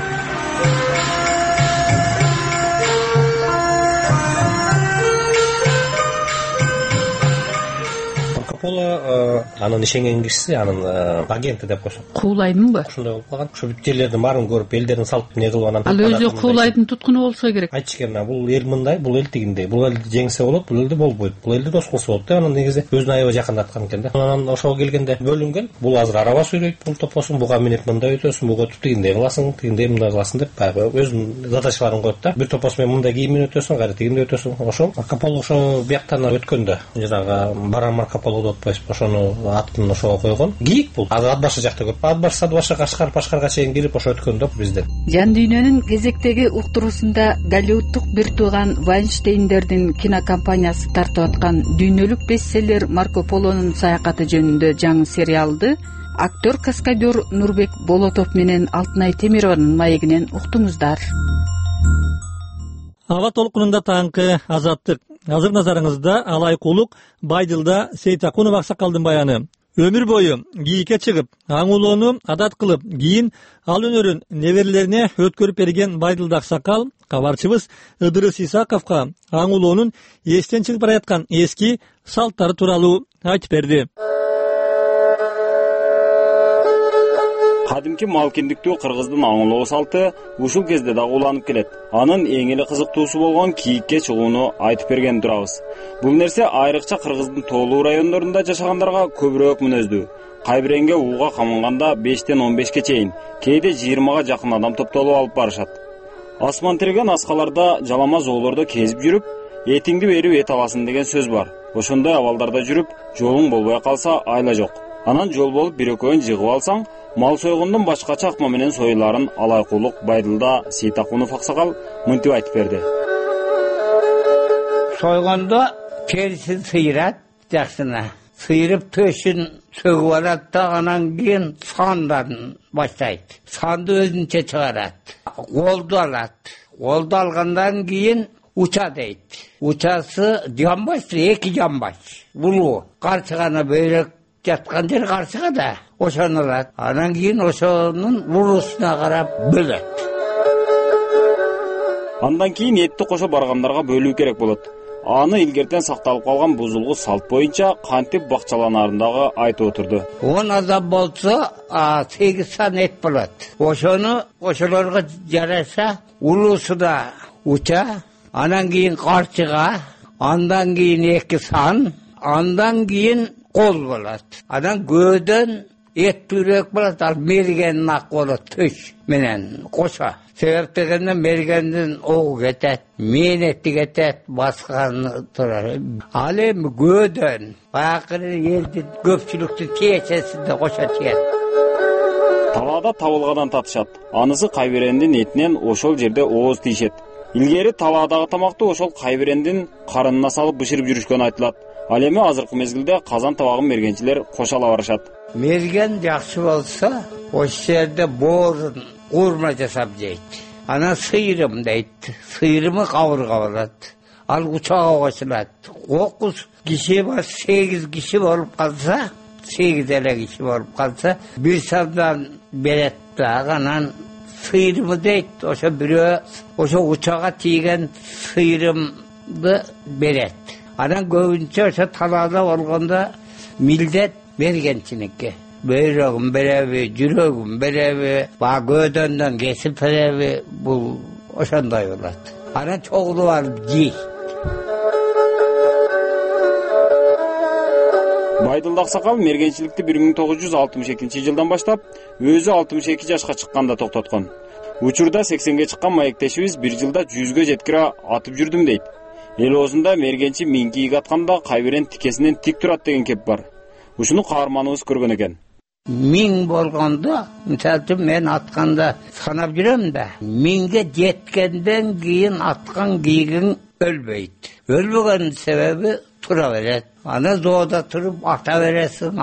Пола анын ишенген кишиси, анын агенти деп койсок.
Куулайдымбы?
Ошондой болуп калган. Ошо бүт жерлердин баарын көрүп, элдерин салып эмне кылып анан.
Ал өзү куулайдын туткуну болсо керек.
Айтчыкен, бул эл мындай, бул эл тигиндей. Бул элди жеңсе болот, бул элди болбойт. Бул элди дос кылса болот деп анан негизи өзүнө аябай жакындаткан экен да. Анан ошого келгенде бөлүнгөн. Бул азыр араба сүйрөйт, бул топосун буга минип мындай өтөсүң, буга өтүп тигиндей кыласың, тигиндей мындай кыласың деп баягы өзүнүн задачаларын коет да. Бир топос менен мындай кийиммен өтөсүң, кайра тигиндей өтөсүң. Ошол Марко Поло ошо бияктан өткөндө, жанагы Баран Марко Поло деп атпайсызбы, ошону атын ошого койгон. Кийик бул. Ат башы жакта көп. Ат башы, сад башы, Кашкар, Пашкарга чейин кирип ошо өткөндө бизден.
Жан дүйнөнүн кезектеги уктуруусунда Голливудтук бир тууган Вайнштейндердин кинокомпаниясы тартып аткан дүйнөлүк бестселлер Марко Полонун саякаты жөнүндө жаңы сериалды актер каскадер Нурбек Болотов менен Алтынай Темированын маегинен уктуңуздар.
Аба толкунунда таңкы Азаттык. азыр назарыңызда Алайкулук Байдылда Сейтакунов аксакалдын баяны. Өмүр бою кийикке чыгып, аң улоону адат кылып, кийин ал өнөрүн неберелерине өткөрүп берген Байдылда аксакал кабарчыбыз Ыдырыс Исаковго аң улоонун эстен чыгып бараткан эски салттары тууралуу айтып берди.
Кадимки малкендиктүү кыргыздын аңылоо салты ушул кезде да уланып келет. Анын эң эле кызыктуусу болгон кийикке чыгууну айтып берген турабыз. Бул нерсе айрыкча кыргыздын тоолуу райондорунда жашагандарга көбүрөөк мүнөздүү. Кайбиренге ууга камынганда 5тен 15ке чейин, кээде 20га жакын адам топтолуп алып барышат. Асман тиреген аскаларда жалама жоолордо кезип жүрүп, этиңди берип эт аласың деген сөз бар. Ошондой абалдарда жүрүп, жолуң болбой калса айла жок. Анан жол болуп бир экөөн жыгып алсаң, мал сойгондон башка чакма менен сойларын Алайкулук Байдылда Сейтакунов аксакал мынтип айтып берди.
Сойгондо терисин сыйрат жакшына. Сыйрып төшүн сөгүп алат да анан кийин сандарын баштайт. Санды өзүнчө чыгарат. Колду алат. Колду алгандан кийин уча дейт. Учасы жамбаш, эки жамбаш. Булуу карчыгана бөйрөк жаткан жер карчыга да ошону алат. Анан кийин ошонун буруусуна карап бөлөт.
Андан кийин этти кошо баргандарга бөлүү керек болот. Аны илгертен сакталып калган бузулгу салт боюнча кантип бакчаланарындагы айтып отурду.
10 адам болсо 8 сан эт болот. Ошону ошолорго жараша улуусуна уча, анан кийин карчыга, андан кийин 2 сан, андан кийин кол болот. Анан көөдөн эт бүрөк болот, ал мергенин ак болот төш менен кошо. Себеп дегенде мергендин огу кетет, мээнети кетет, басканы турар. Ал эми көөдөн акыры элдин көпчүлүктүн тиешесинде кошо тиет.
Талаада табылгадан татышат. Анысы кайбирендин этинен ошол жерде ооз тийишет. Илгери талаадагы тамакты ошол кайбирендин карынына салып бышырып жүрүшкөн айтылат. Ал эми азыркы мезгилде казан табагын мергенчилер кошо ала барышат.
Мерген жакшы болсо, ошол жерде боорун курма жасап жейт. Анан сыйрым дейт. Сыйрымы кабырга болот. Ал учага кошулат. 9 киши бар, 8 киши болуп калса, 8 эле киши болуп калса, бир сандан берет да, анан сыйрымы дейт. Ошо бирөө ошо учага тийген сыйрымды берет. Анан көбүнчө ошо талаада болгондо милдет мергенчиникке. Бөйрөгүн береби, жүрөгүн береби, көөдөндөн кесип береби, бул ошондой болот. Анан чогулуп алып жейт.
Байдылда аксакал мергенчиликти 1962-жылдан баштап, өзү 62 жашка чыкканда токтоткон. Учурда 80ге чыккан маектешибиз бир жылда 100ге жеткире атып жүрдүм дейт. Эл оозунда мергенчи 1000 кийик атканда кайбирен тикесинен тик турат деген кеп бар. Ушуну каарманыбыз көргөн экен.
1000 болгондо, мисалы мен атканда санап жүрөм да, 1000ге жеткенден кийин аткан кийигиң өлбөйт. Өлбөгөнүн себеби тура берет. Аны зоода туруп ата бересиң,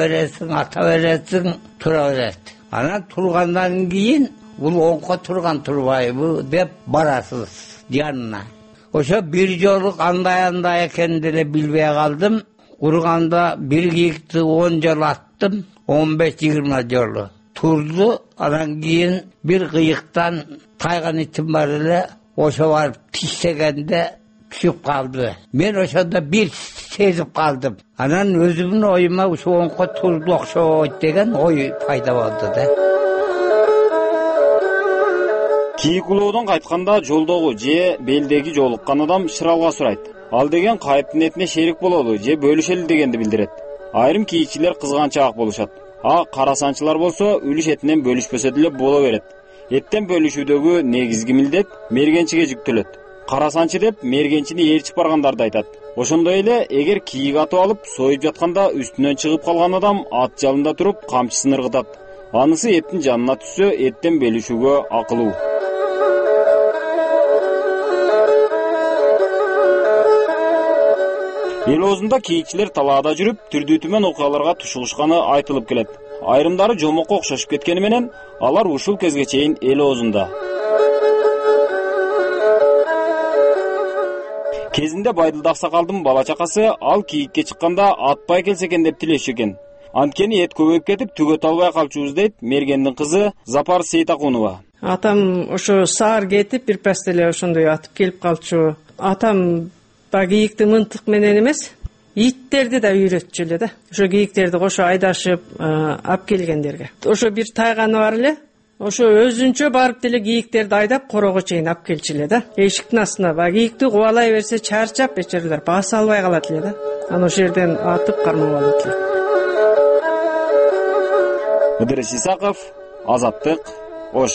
тура берет. Анан тургандан кийин бул оңко турган турбайбы деп барасыз жанына. Ошо бир жолу кандай экен деле билбей калдым. Урганда бир кийикти 10 жол аттым, 15-20 жолу. Турду, анан кийин бир кыйыктан тайган итим бар эле, ошо барып тиштегенде түшүп калды. Мен ошондо бир сезип калдым. Анан өзүмдүн оюма ушу оңко турду окшойт деген ой пайда болду да.
Кийик улоодон кайтканда жолдогу же белдеги жолуккан адам шыралга сурайт. Ал деген кайыптын этине шерик бололу же бөлүшөлү дегенди билдирет. Айрым кийикчилер кызганчаак болушат. Карасанчылар болсо үлүш этинен бөлүшпөсө деле боло берет. Эттен бөлүшүүдөгү негизги милдет мергенчиге жүктөлөт. Карасанчы деп мергенчини ээрчип баргандарды айтат. Ошондой эле эгер кийик атып алып союп жатканда үстүнөн чыгып калган адам ат жалында туруп камчысын ыргытат. Анысы эттин жанына түшсө эттен бөлүшүүгө акылуу. Эл оозунда кийикчилер талаада жүрүп, түрдүү түмөн окуяларга тушугушканы айтылып келет. Айрымдары жомокко окшошуп кеткени менен, алар ушул кезге чейин эл оозунда. Кезинде Байдылды Аксакалдын бала чакасы ал кийикке чыкканда атпай келсе экен деп тилешчү экен. Анткени эт көбөйүп кетип түгөт албай калчубуз дейт Мергендин кызы Запар Сейтакунова.
Атам ошо саар кетип бир пас деле ошондой атып келип калчу. Атам баягы кийикти мынтык менен эмес, иттерди да үйрөтчү эле да. Ошо кийиктерди кошо айдашып алып келгендерге. Ошо бир тайганы бар эле. Ошо өзүнчө барып деле кийиктерди айдап корого чейин алып келчү эле да. Эшиктин астына баягы кийикти кубалай берсе чарчап бечерелер баса албай калат эле да. Анан ошол жерден атып кармап алат эле.
Ыдырыс Исаков, Азаттык, Ош.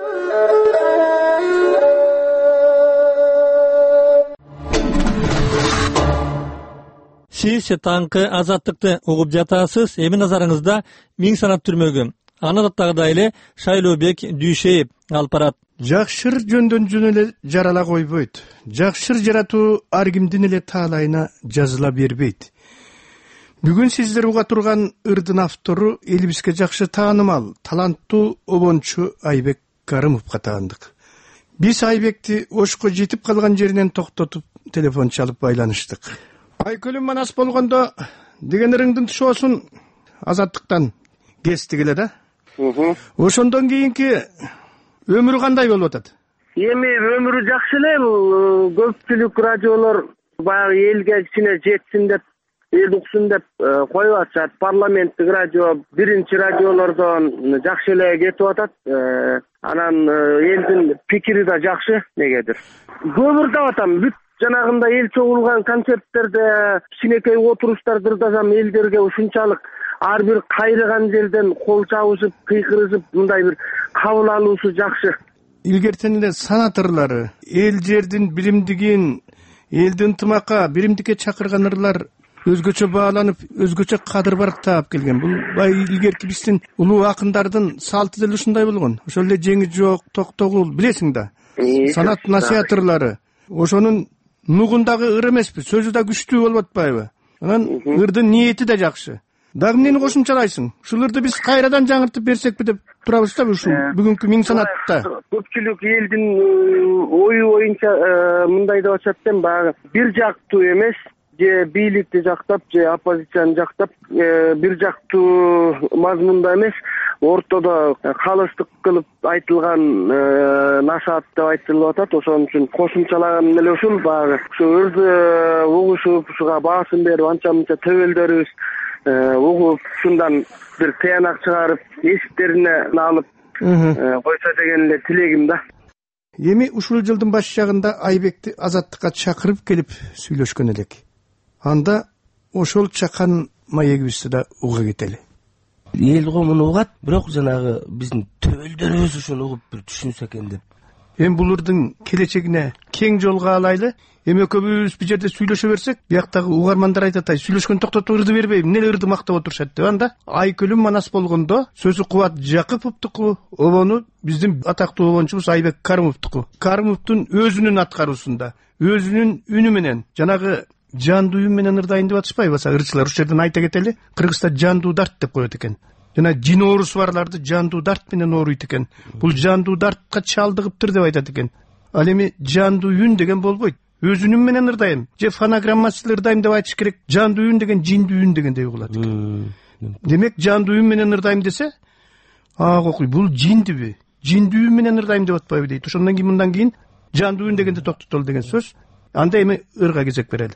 Сиз таңкы Азаттыкты угуп жатасыз. Эми назарыңызда Миң санат түрмөгү. Аны даттагыдай эле Шайлообек Дүйшеев алып барат.
Жакшыр жөндөн жөн эле жарала койбойт. Жакшыр жаратуу ар кимдин эле таалайына жазыла бербейт. Бүгүн сиздер уга турган ырдын автору элибизге жакшы таанымал, таланттуу обончу Айбек Карымовго таандык. Биз Айбекти Ошко жетип калган жеринен токтотуп телефон чалып байланыштык. Айкөлүм манас болгондо деген ырыңдын тушоосун Азаттыктан кестик эле да. Ошондон кийинки өмүрү кандай болуп атат?
Эми өмүрү жакшы эле. Көпчүлүк радиолор баягы элге кичине жетсин деп, эл уксун деп коюп атышат. Парламенттик радио биринчи радиолордон жакшы эле кетип атат. Анан элдин пикири да жакшы негедир. Көмүр таап атам. Бүт жанагында эл чогулган концерттерде кичинекей отуруштардырдасам элдерге ушунчалык ар бир кайрыган жерден кол чабышып, кыйкырышып, мындай бир кабыл алуусу жакшы.
Илгертен эле санаторлору, эл жердин билимдигин, элди ынтымакка, биримдикке чакырган ырлар өзгөчө бааланып, өзгөчө кадыр барк таап келген. Бул илгерки биздин улуу акындардын салты деле ушундай болгон. Ошол эле Жеңи жок, Токтогул билесиң да. Санат насыяттырлары. Ошонун нугундагы ыр эмеспи, сөзү да күчтүү болуп атпайбы? Анан ырдын ниети да жакшы. Дагы эмнени кошумчалайсың? Ушул ырды биз кайрадан жаңыртып берсекпи деп турабыз да ушул бүгүнкү Миң санатта.
Көпчүлүк элдин ою боюнча мындай деп атышат экен, баягы бир жактуу эмес, же бийликти жактап, же оппозицияны жактап, бир жактуу мазмунда эмес, ортодо калыстык кылып айтылган насаат деп айтылып атат. Ошон үчүн кошумчалаган эле ушул баягы ушу ырды угушуп, ушуга баасын берип, анча мынча төбөлдөрүбүз угуп, ушундан бир тыянак чыгарып, эсиптерине алып койсо деген эле тилегим да.
Эми ушул жылдын баш жагында Айбекти Азаттыкка чакырып келип сүйлөшкөн элек. Анда ошол чакан маегибизди да уга кетели.
Эл го муну угат, бирок жанагы биздин төбөлдөрүбүз ушуну угуп бир түшүнсө экен деп.
Эми бул ырдын келечегине кең жолго алайлы. Эми экөөбүз бул жерде сүйлөшө берсек, бияктагы угармандар айтат, сүйлөшкөн токтотуп ырды бербейм, эмне ырды мактап отурушат деп. Анда Айкөлүм манас болгондо сөзү Кубат Жакыповдуку, обону биздин атактуу обончубуз Айбек Карымовдуку. Карымовдун өзүнүн аткаруусунда, өзүнүн үнү менен, жанагы жандуу үн менен ырдайын деп атышпайбы? Ырчылар ушул жерден айта кетели. Кыргызда жандуу дарт деп коет экен. Жана жин оорусу барларды жандуу дарт менен ооруйт экен. Бул жандуу дартка чалдыгыптыр деп айтат экен. Ал эми жандуу үн деген болбойт. Өзүнүн менен ырдайм, же фонограммасыз ырдайм деп айтыш керек. Жандуу үн деген жиндүү үн дегендей угулат экен. Демек жандуу үн менен ырдайм десе, окуй, бул жиндиби? Жиндүү үн менен ырдайм деп атпайбы дейт. Ошондон кийин мындан кийин жандуу үн дегенди токтотолу деген сөз. Анда эми ырга кезек берели.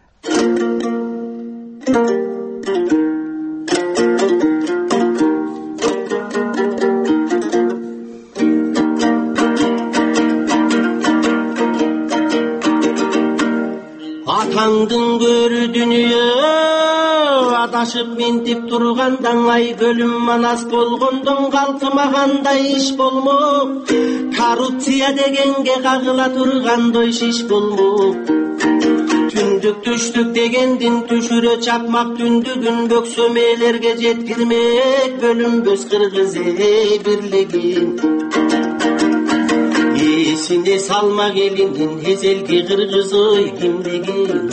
Атаңдын көрү дүнүйө адашып ментип тургандан Айкөлүм манас болгондон калкымагандай иш болмок. Коррупция дегенге кагыла тургандой шиш болмок. Түндүк түштүк дегендин түшүрө чапмак түндүгүн бөксөмөлөргө жеткирмек бөлүнбөс кыргыз эл бирлигин. Эсине салмак элинин эзелги кыргыз ой кимдигин.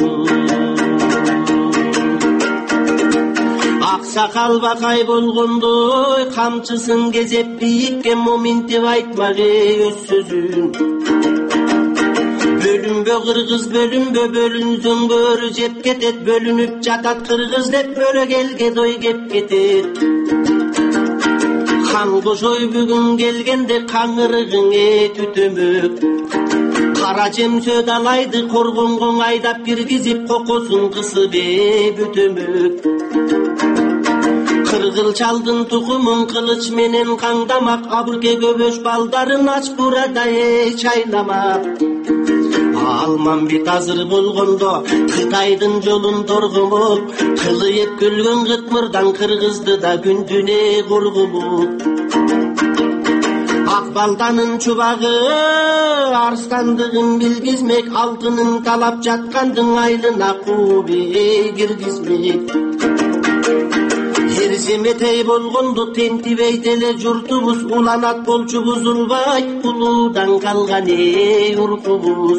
Аксакал бакай болгондой камчысын кезеп бийикке моминтип айтмак өз сөзүн. Бөлүм Бөлүнбө кыргыз бөлүнбө, бөлүнсөң бөрү жеп кетет, бөлүнүп жатат кыргыз деп бөлө келге дой кеп кетет. Хан кошой бүгүн келгенде каңырыгыңе түтөмөк. Кара жемсө далайды коргонгон айдап киргизип кокосун кысып бүтөмөк. Кыргыл чалдын тукумун кылыч менен каңдамак, абырке көбөш балдарын ач бурада чайнамак. Алмамбет азыр болгондо Кытайдын жолун торгомок, кылыйып күлгөн кытмырдан кыргызды да күндүнө коргомок. Ак балданын чубагы арстандыгын билгизмек, алтынын талап жаткандын айлына кууби киргизмек. Эрземетей болгондо тентибейт эле журтубуз, уланат болчу бузулбай, улуудан калган уркубуз.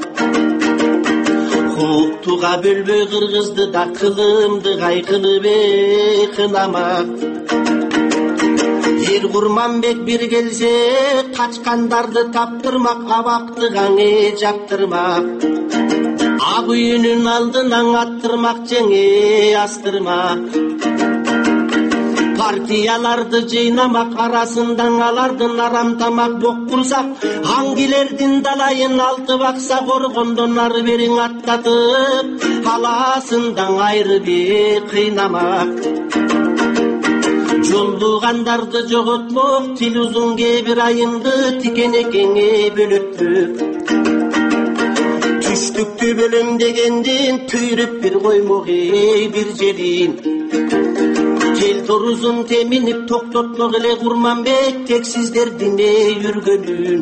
Хуктуга бөлбөй кыргызды да кылымды кайкылып кынамак. Эр Курманбек бир келсе, качкандарды таптырмак, абакты каңе жаптырмак. Ак үйүнүн алдынан аттырмак, жеңе астырмак. Партияларды жыйнамак, арасындан алардын арам тамак бок курсак, аңгилердин далайын алты бакса, коргондон ары бериң аттатып, аласындан айрып кыйнамак. Жолдугандарды жоготмок, тил узун кебир айымды тикенекеңе бөлөтпөк. Түштүктү бөлөм дегендин түйрүп бир коймок бир жерин. Kel торузун теминип токтотмок эле Курманбек тексиздердин жүргөнүн.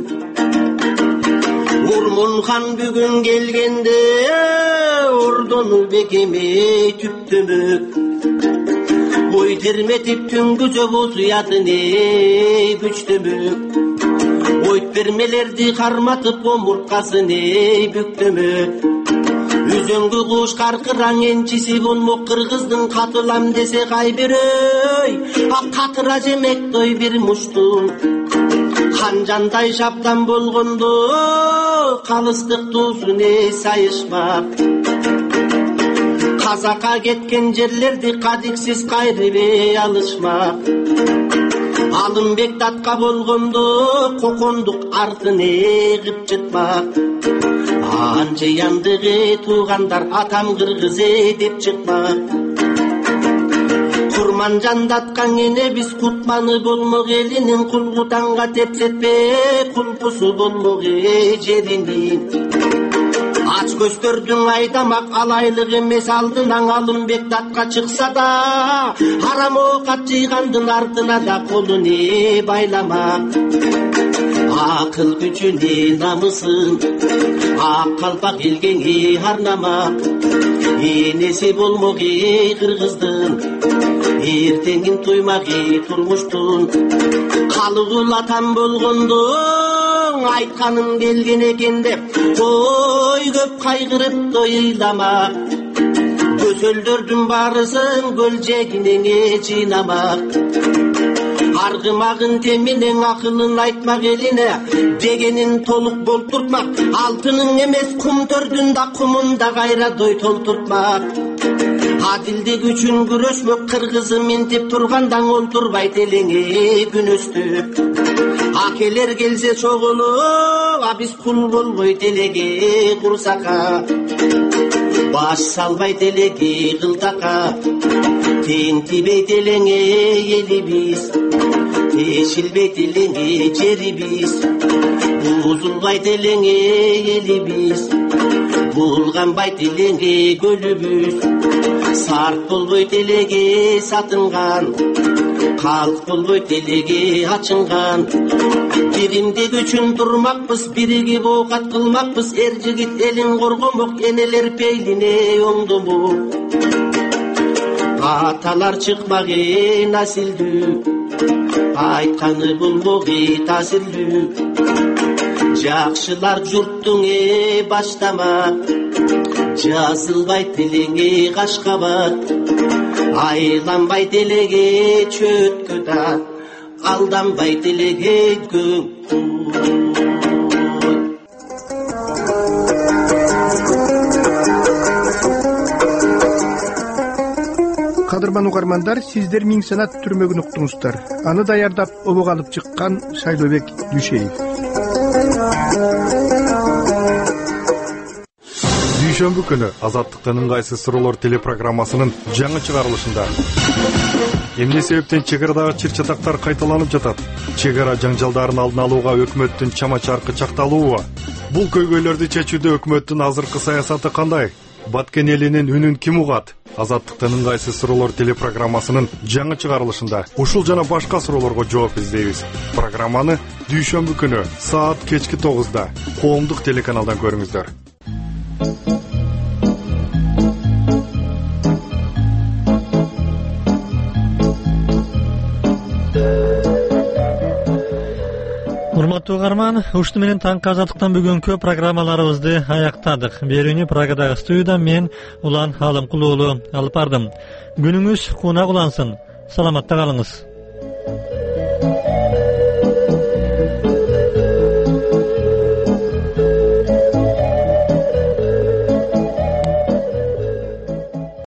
Урмунхан бүгүн келгенде ордону бекеме түптөмөк. Ой терметип түнгү жобосу ятын күчтөмөк. Ойт бермелерди карматып омурткасын бүктөмөк. Үзөңгү куш каркыраң энчиси болмок, кыргыздын катылам десе кайбирөй, ак катыра жемек той бир муштун. Ханжандай шаптан болгондо калыстык туусун сайышмак. Казакка кеткен жерлерди кадиксиз кайрып алышмак. Алымбек датка болгондо кокондук артын кып чыкмак. Анче яндыгы туугандар атам кыргыз деп чыкмак. Курманжан даткан эне биз кутманы болмок элинин, кулгутанга тепсетпе кулпусу болмок жеринин. Ач көздөрдүн айдамак, алайлык эмес алдынан Алымбек датка чыкса да, арам оокат жыйгандын артына да колун байламак. Акыл күчүнө намысын, ак калпак элгеңе арнамак. Энеси болмок кыргыздын, эртеңин туймак турмуштун. Калыгул атам болгондо айтканым келген экен деп, ой көп кайгырып тойлама. Көсөлдөрдүн баарысын көл жегине жыйнамак. Аргымагын теминен акылын айтмак элине, дегенин толук болтуртмак. Алтынын эмес кумтөрдүн да кумунда кайра дой толтуртмак. Адилдик үчүн күрөшмөк, кыргызы минтип тургандан олтурбайт элеңе күнөстүк. Акелер келсе чогулуп, биз кул болбойт элеге курсакка. Баш салбайт элеге кылтакка. Тентибейт элеңе элибиз, тешилбейт элеңе жерибиз. Бузулбайт элеңе элибиз, булганбайт элеңе көлүбүз. Сарт болбойт элеге сатынган, калк болбойт элеге ачынган. Биримдик үчүн турмакпыз, биригип оокат кылмакпыз. Эр жигит элин коргомок, энелер пейлине оңдомок. Аталар чыкмак насилдүү, айтканы болмок таасирлүү. Жакшылар журттуң баштамак, жазылбайт элеңе кашкабат. Айланбайт элеге чөткө да, алданбайт элеге көңкү.
кадырман угармандар, сиздер Миң Санат түрмөгүн уктуңуздар. Аны даярдап обок алып чыккан Шайлообек Дүйшеев.
Дүйшөмбү күнү Азаттыктын ыңгайсыз суроолор телепрограммасынын жаңы чыгарылышында эмне себептен чек арадагы чыр-чатактар кайталанып жатат? Чек ара жаңжалдарын алдын алууга өкмөттүн чама-чаркы чакталуубу? Бул көйгөйлөрдү чечүүдө өкмөттүн азыркы саясаты кандай? Баткен элинин үнүн ким угат? Азаттыктын ыңгайсыз суроолор телепрограммасынын жаңы чыгарылышында ушул жана башка суроолорго жооп издейбиз. Программаны дүйшөмбү күнү саат кечки 9-да коомдук телеканалдан көрүңүздөр.
Урматтуу угарман, ушуну менен таңкы Азаттыктан бүгүнкү программаларыбызды аяктадык. Берүүнү Прагадагы студиядан мен Улан Алымкул уулу алып бардым. Күнүңүз кунак улансын. Саламатта калыңыз.